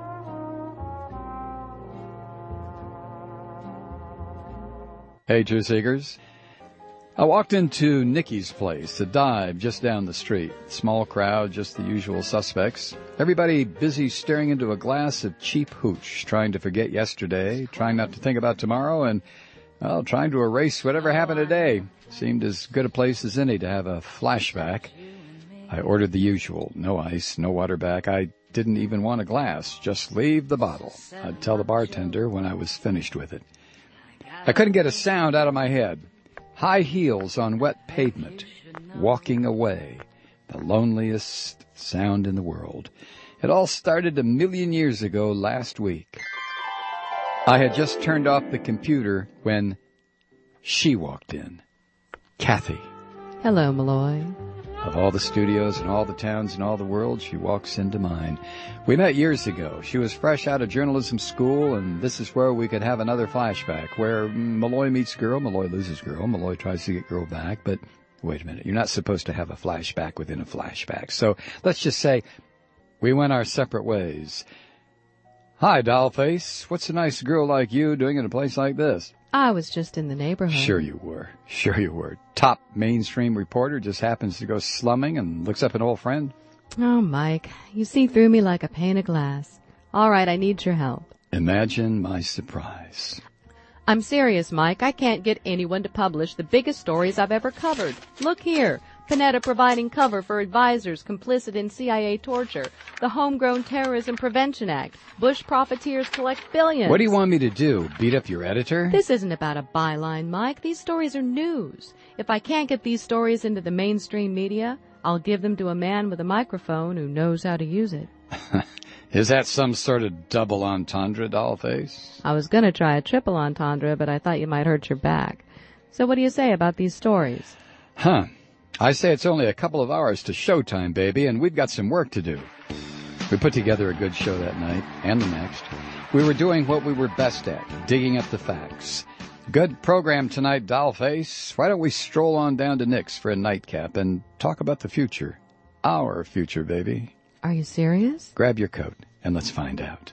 Hey, Truth Seekers. I walked into Nikki's place, a dive just down the street. Small crowd, just the usual suspects. Everybody busy staring into a glass of cheap hooch, trying to forget yesterday, trying not to think about tomorrow, and, trying to erase whatever happened today. Seemed as good a place as any to have a flashback. I ordered the usual. No ice, no water back. I didn't even want a glass. Just leave the bottle. I'd tell the bartender when I was finished with it. I couldn't get a sound out of my head. High heels on wet pavement, walking away, the loneliest sound in the world. It all started 1,000,000 years ago last week. I had just turned off the computer when she walked in. Kathy. Hello, Malloy. Of all the studios and all the towns in all the world, she walks into mine. We met years ago. She was fresh out of journalism school, and this is where we could have another flashback, where Malloy meets girl, Malloy loses girl, Malloy tries to get girl back, but wait a minute, you're not supposed to have a flashback within a flashback. So let's just say we went our separate ways. Hi, dollface. What's a nice girl like you doing in a place like this? I was just in the neighborhood. Sure you were. Top mainstream reporter just happens to go slumming and looks up an old friend. Oh, Mike, you see through me like a pane of glass. All right, I need your help. Imagine my surprise. I'm serious, Mike. I can't get anyone to publish the biggest stories I've ever covered. Look here. Panetta providing cover for advisors complicit in CIA torture. The Homegrown Terrorism Prevention Act. Bush profiteers collect billions. What do you want me to do? Beat up your editor? This isn't about a byline, Mike. These stories are news. If I can't get these stories into the mainstream media, I'll give them to a man with a microphone who knows how to use it. Is that some sort of double entendre, Dollface? I was going to try a triple entendre, but I thought you might hurt your back. So what do you say about these stories? Huh. I say it's only a couple of hours to showtime, baby, and we've got some work to do. We put together a good show that night, and the next. We were doing what we were best at, digging up the facts. Good program tonight, Dollface. Why don't we stroll on down to Nick's for a nightcap and talk about the future? Our future, baby. Are you serious? Grab your coat, and let's find out.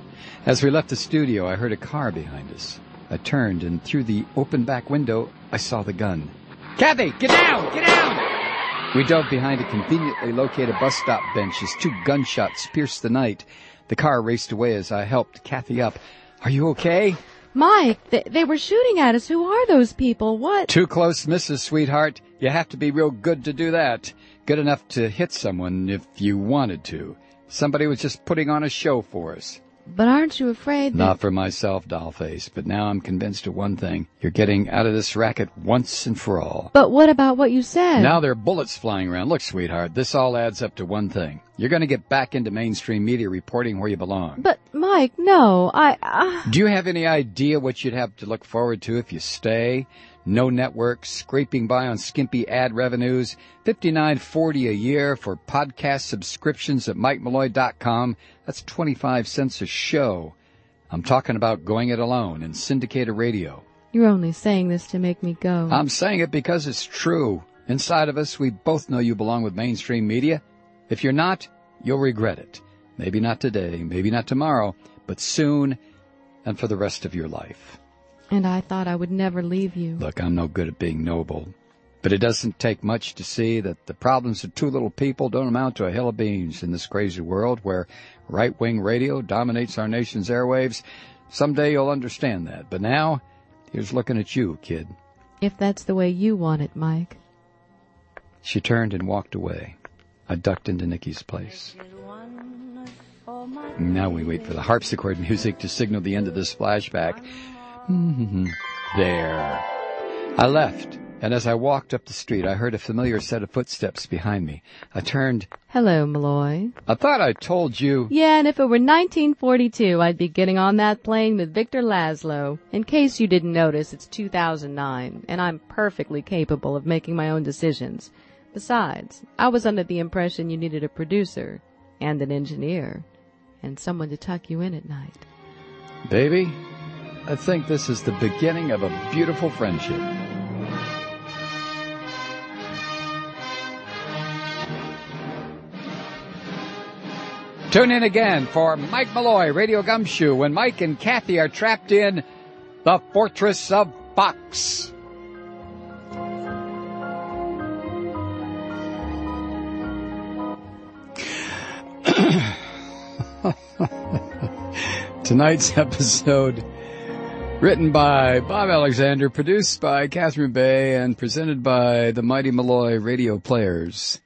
As we left the studio, I heard a car behind us. I turned, and through the open back window, I saw the gun. Kathy, get down! Get down! We dove behind a conveniently located bus stop bench as 2 gunshots pierced the night. The car raced away as I helped Kathy up. Are you okay? Mike, they were shooting at us. Who are those people? What? Too close misses, sweetheart. You have to be real good to do that. Good enough to hit someone if you wanted to. Somebody was just putting on a show for us. But aren't you afraid that... Not for myself, Dollface, but now I'm convinced of one thing. You're getting out of this racket once and for all. But what about what you said? Now there are bullets flying around. Look, sweetheart, this all adds up to one thing. You're going to get back into mainstream media reporting where you belong. But, Mike, no, Do you have any idea what you'd have to look forward to if you stay? No network, scraping by on skimpy ad revenues, $59.40 a year for podcast subscriptions at MikeMalloy.com. That's 25 cents a show. I'm talking about going it alone in syndicated radio. You're only saying this to make me go. I'm saying it because it's true. Inside of us, we both know you belong with mainstream media. If you're not, you'll regret it. Maybe not today, maybe not tomorrow, but soon and for the rest of your life. And I thought I would never leave you. Look, I'm no good at being noble, but it doesn't take much to see that the problems of 2 little people don't amount to a hill of beans in this crazy world where right-wing radio dominates our nation's airwaves. Someday you'll understand that, but now, here's looking at you, kid. If that's the way you want it, Mike. She turned and walked away. I ducked into Nikki's place. Now we wait for the harpsichord music to signal the end of this flashback. There. I left, and as I walked up the street, I heard a familiar set of footsteps behind me. I turned. Hello, Malloy. I thought I told you. Yeah, and if it were 1942, I'd be getting on that plane with Victor Laszlo. In case you didn't notice, it's 2009, and I'm perfectly capable of making my own decisions. Besides, I was under the impression you needed a producer, and an engineer, and someone to tuck you in at night. Baby, I think this is the beginning of a beautiful friendship. Tune in again for Mike Malloy, Radio Gumshoe, when Mike and Kathy are trapped in the Fortress of Fox. Tonight's episode, written by Bob Alexander, produced by Catherine Bay, and presented by the Mighty Malloy Radio Players.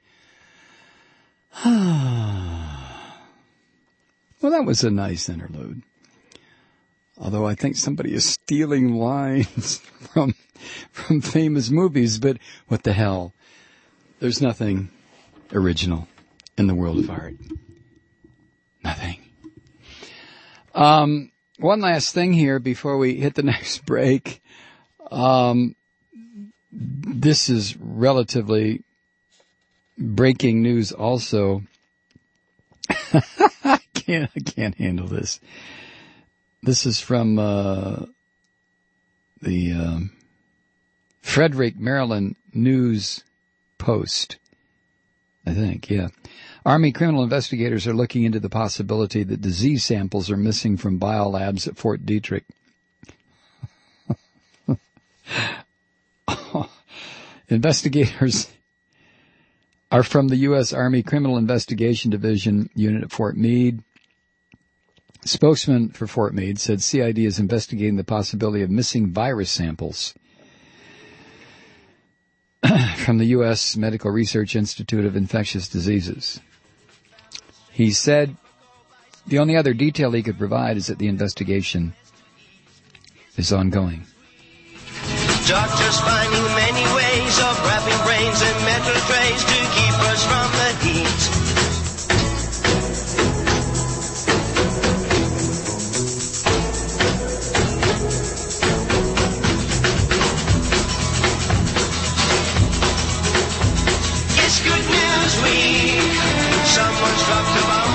Well, that was a nice interlude. Although I think somebody is stealing lines from famous movies, but what the hell? There's nothing original in the world of art. Nothing. One last thing here before we hit the next break. This is relatively breaking news also. I can't handle this. This is from the Frederick, Maryland News Post, I think, yeah. Army criminal investigators are looking into the possibility that disease samples are missing from biolabs at Fort Detrick. Investigators are from the U.S. Army Criminal Investigation Division unit at Fort Meade. Spokesman for Fort Meade said CID is investigating the possibility of missing virus samples from the U.S. Medical Research Institute of Infectious Diseases. He said the only other detail he could provide is that the investigation is ongoing. Doctors finding many ways of wrapping brains in metal trays to keep us from the heat.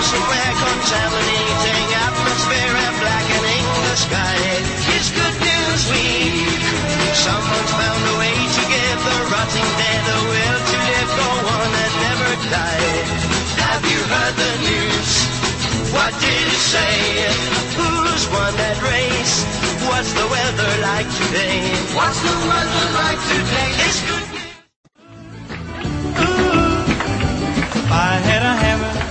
somewhere contaminating atmosphere and blackening the sky. It's Good News Week. Someone's found a way to give the rotting dead a will to live, go on and never die. Have you heard the news? What did it say? Who's won that race? What's the weather like today? What's the weather like today? It's good news. I had a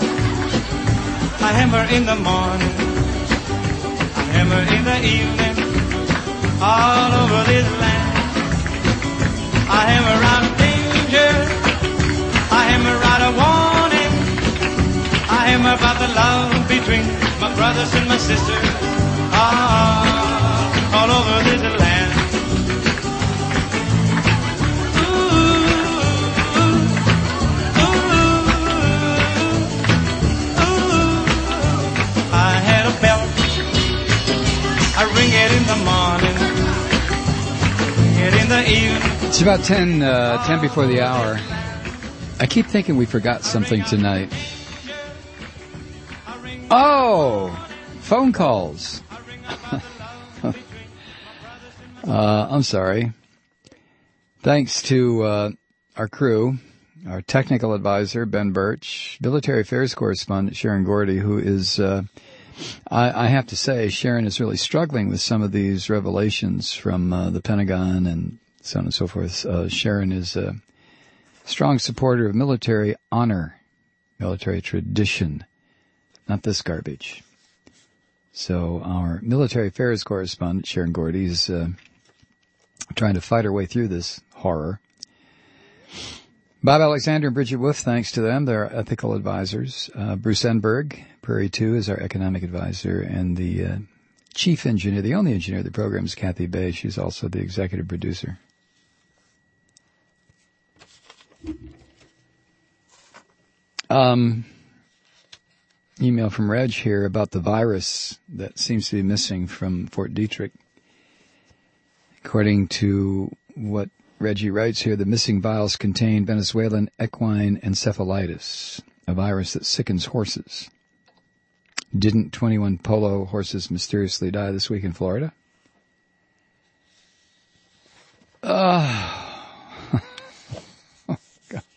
hammer in the morning, a hammer in the evening, all over this land. I hammer out danger, I hammer out a warning, I hammer about the love between my brothers and my sisters, all over this land. I ring it in the morning, ring it in the evening. It's about 10 before the hour. I keep thinking we forgot something tonight. Oh, phone calls. I'm sorry. Thanks to our crew, our technical advisor, Ben Birch, military affairs correspondent, Sharon Gordy, who is... I have to say, Sharon is really struggling with some of these revelations from the Pentagon and so on and so forth. Sharon is a strong supporter of military honor, military tradition, not this garbage. So our military affairs correspondent, Sharon Gordy, is trying to fight her way through this horror. Bob Alexander and Bridget Wolf, thanks to them. They're ethical advisors. Bruce Enberg, Prairie 2, is our economic advisor. And the chief engineer, the only engineer of the program, is Kathy Bay. She's also the executive producer. Email from Reg here about the virus that seems to be missing from Fort Detrick. According to what Reggie writes here, the missing vials contain Venezuelan equine encephalitis, a virus that sickens horses. Didn't 21 polo horses mysteriously die this week in Florida? Oh, God.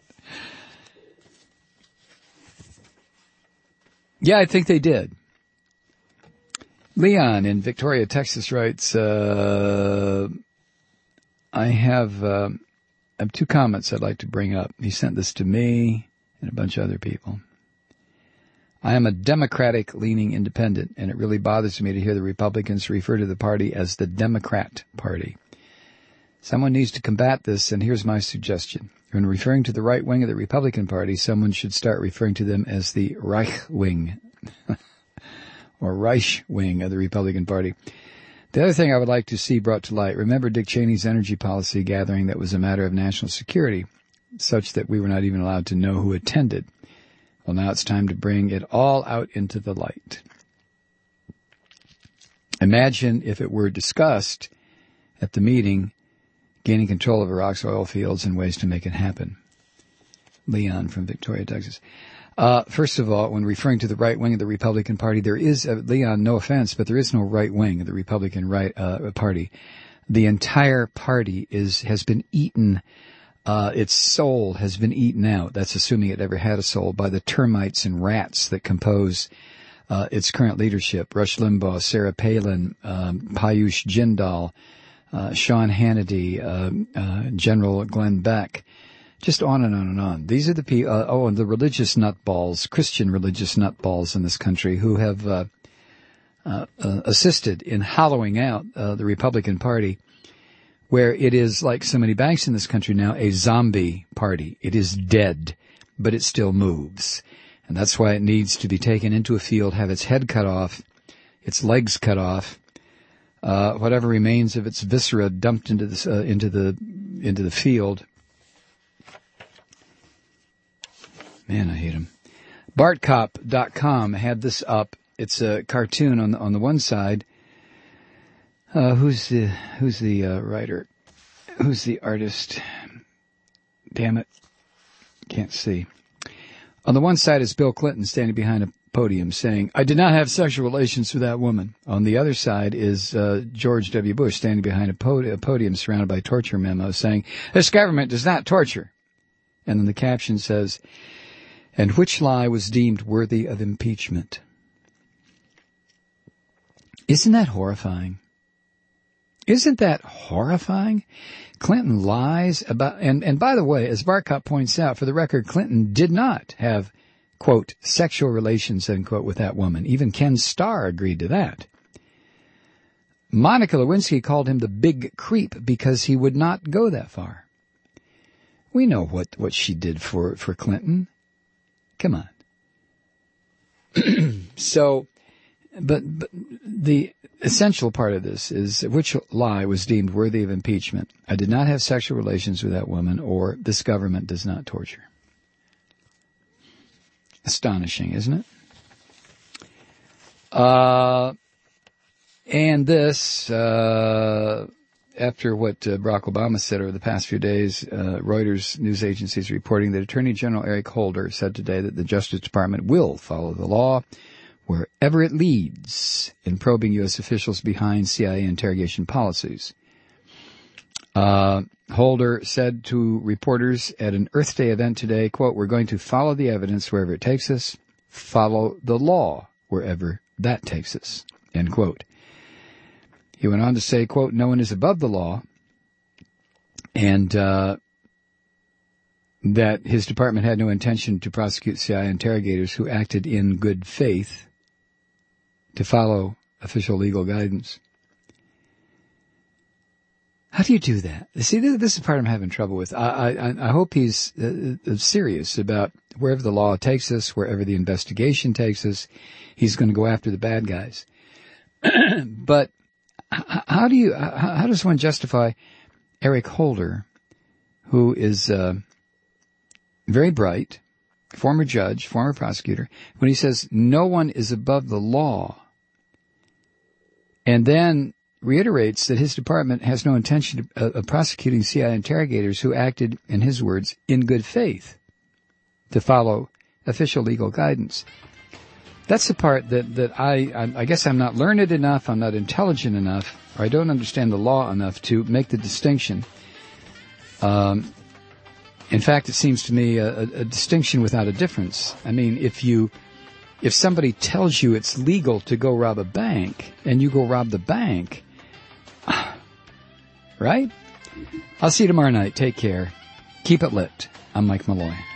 Yeah, I think they did. Leon in Victoria, Texas writes, I have 2 comments I'd like to bring up. He sent this to me and a bunch of other people. I am a Democratic-leaning independent, and it really bothers me to hear the Republicans refer to the party as the Democrat Party. Someone needs to combat this, and here's my suggestion. When referring to the right wing of the Republican Party, someone should start referring to them as the Reich wing, or Reich wing of the Republican Party. The other thing I would like to see brought to light, remember Dick Cheney's energy policy gathering that was a matter of national security, such that we were not even allowed to know who attended. Well, now it's time to bring it all out into the light. Imagine if it were discussed at the meeting, gaining control of Iraq's oil fields and ways to make it happen. Leon from Victoria, Texas. First of all, when referring to the right wing of the Republican Party, there is, Leon, no offense, but there is no right wing of the Republican Party. The entire party has been eaten, its soul has been eaten out. That's assuming it ever had a soul, by the termites and rats that compose its current leadership. Rush Limbaugh, Sarah Palin, Piyush Jindal, Sean Hannity, General Glenn Beck. Just on and on and on. These are the people, and the religious nutballs, Christian religious nutballs in this country who have assisted in hollowing out the Republican Party, where it is, like so many banks in this country now, a zombie party. It is dead, but it still moves. And that's why it needs to be taken into a field, have its head cut off, its legs cut off, whatever remains of its viscera dumped into the field. Man, I hate him. BartCop.com had this up. It's a cartoon on the one side. Who's the writer? Who's the artist? Damn it. Can't see. On the one side is Bill Clinton standing behind a podium saying, "I did not have sexual relations with that woman." On the other side is George W. Bush standing behind a podium surrounded by torture memos saying, "This government does not torture." And then the caption says, "And which lie was deemed worthy of impeachment?" Isn't that horrifying? Isn't that horrifying? Clinton lies about, and by the way, as Barkop points out, for the record, Clinton did not have, quote, sexual relations, end quote, with that woman. Even Ken Starr agreed to that. Monica Lewinsky called him the big creep because he would not go that far. We know what she did for Clinton. Come on. So, but the essential part of this is which lie was deemed worthy of impeachment. I did not have sexual relations with that woman, or this government does not torture. Astonishing, isn't it? And this, after what Barack Obama said over the past few days, Reuters news agency is reporting that Attorney General Eric Holder said today that the Justice Department will follow the law wherever it leads in probing U.S. officials behind CIA interrogation policies. Holder said to reporters at an Earth Day event today, quote, "We're going to follow the evidence wherever it takes us, follow the law wherever that takes us," end quote. He went on to say, quote, "No one is above the law," and that his department had no intention to prosecute CIA interrogators who acted in good faith to follow official legal guidance. How do you do that? See, this is the part I'm having trouble with. I hope he's serious about wherever the law takes us, wherever the investigation takes us, he's going to go after the bad guys. But how does one justify Eric Holder, who is very bright, former judge, former prosecutor, when he says no one is above the law, and then reiterates that his department has no intention of prosecuting CIA interrogators who acted, in his words, in good faith to follow official legal guidance. That's the part that I guess I'm not learned enough, I'm not intelligent enough, or I don't understand the law enough to make the distinction. In fact, it seems to me a distinction without a difference. I mean, if somebody tells you it's legal to go rob a bank, and you go rob the bank, right? I'll see you tomorrow night. Take care. Keep it lit. I'm Mike Malloy.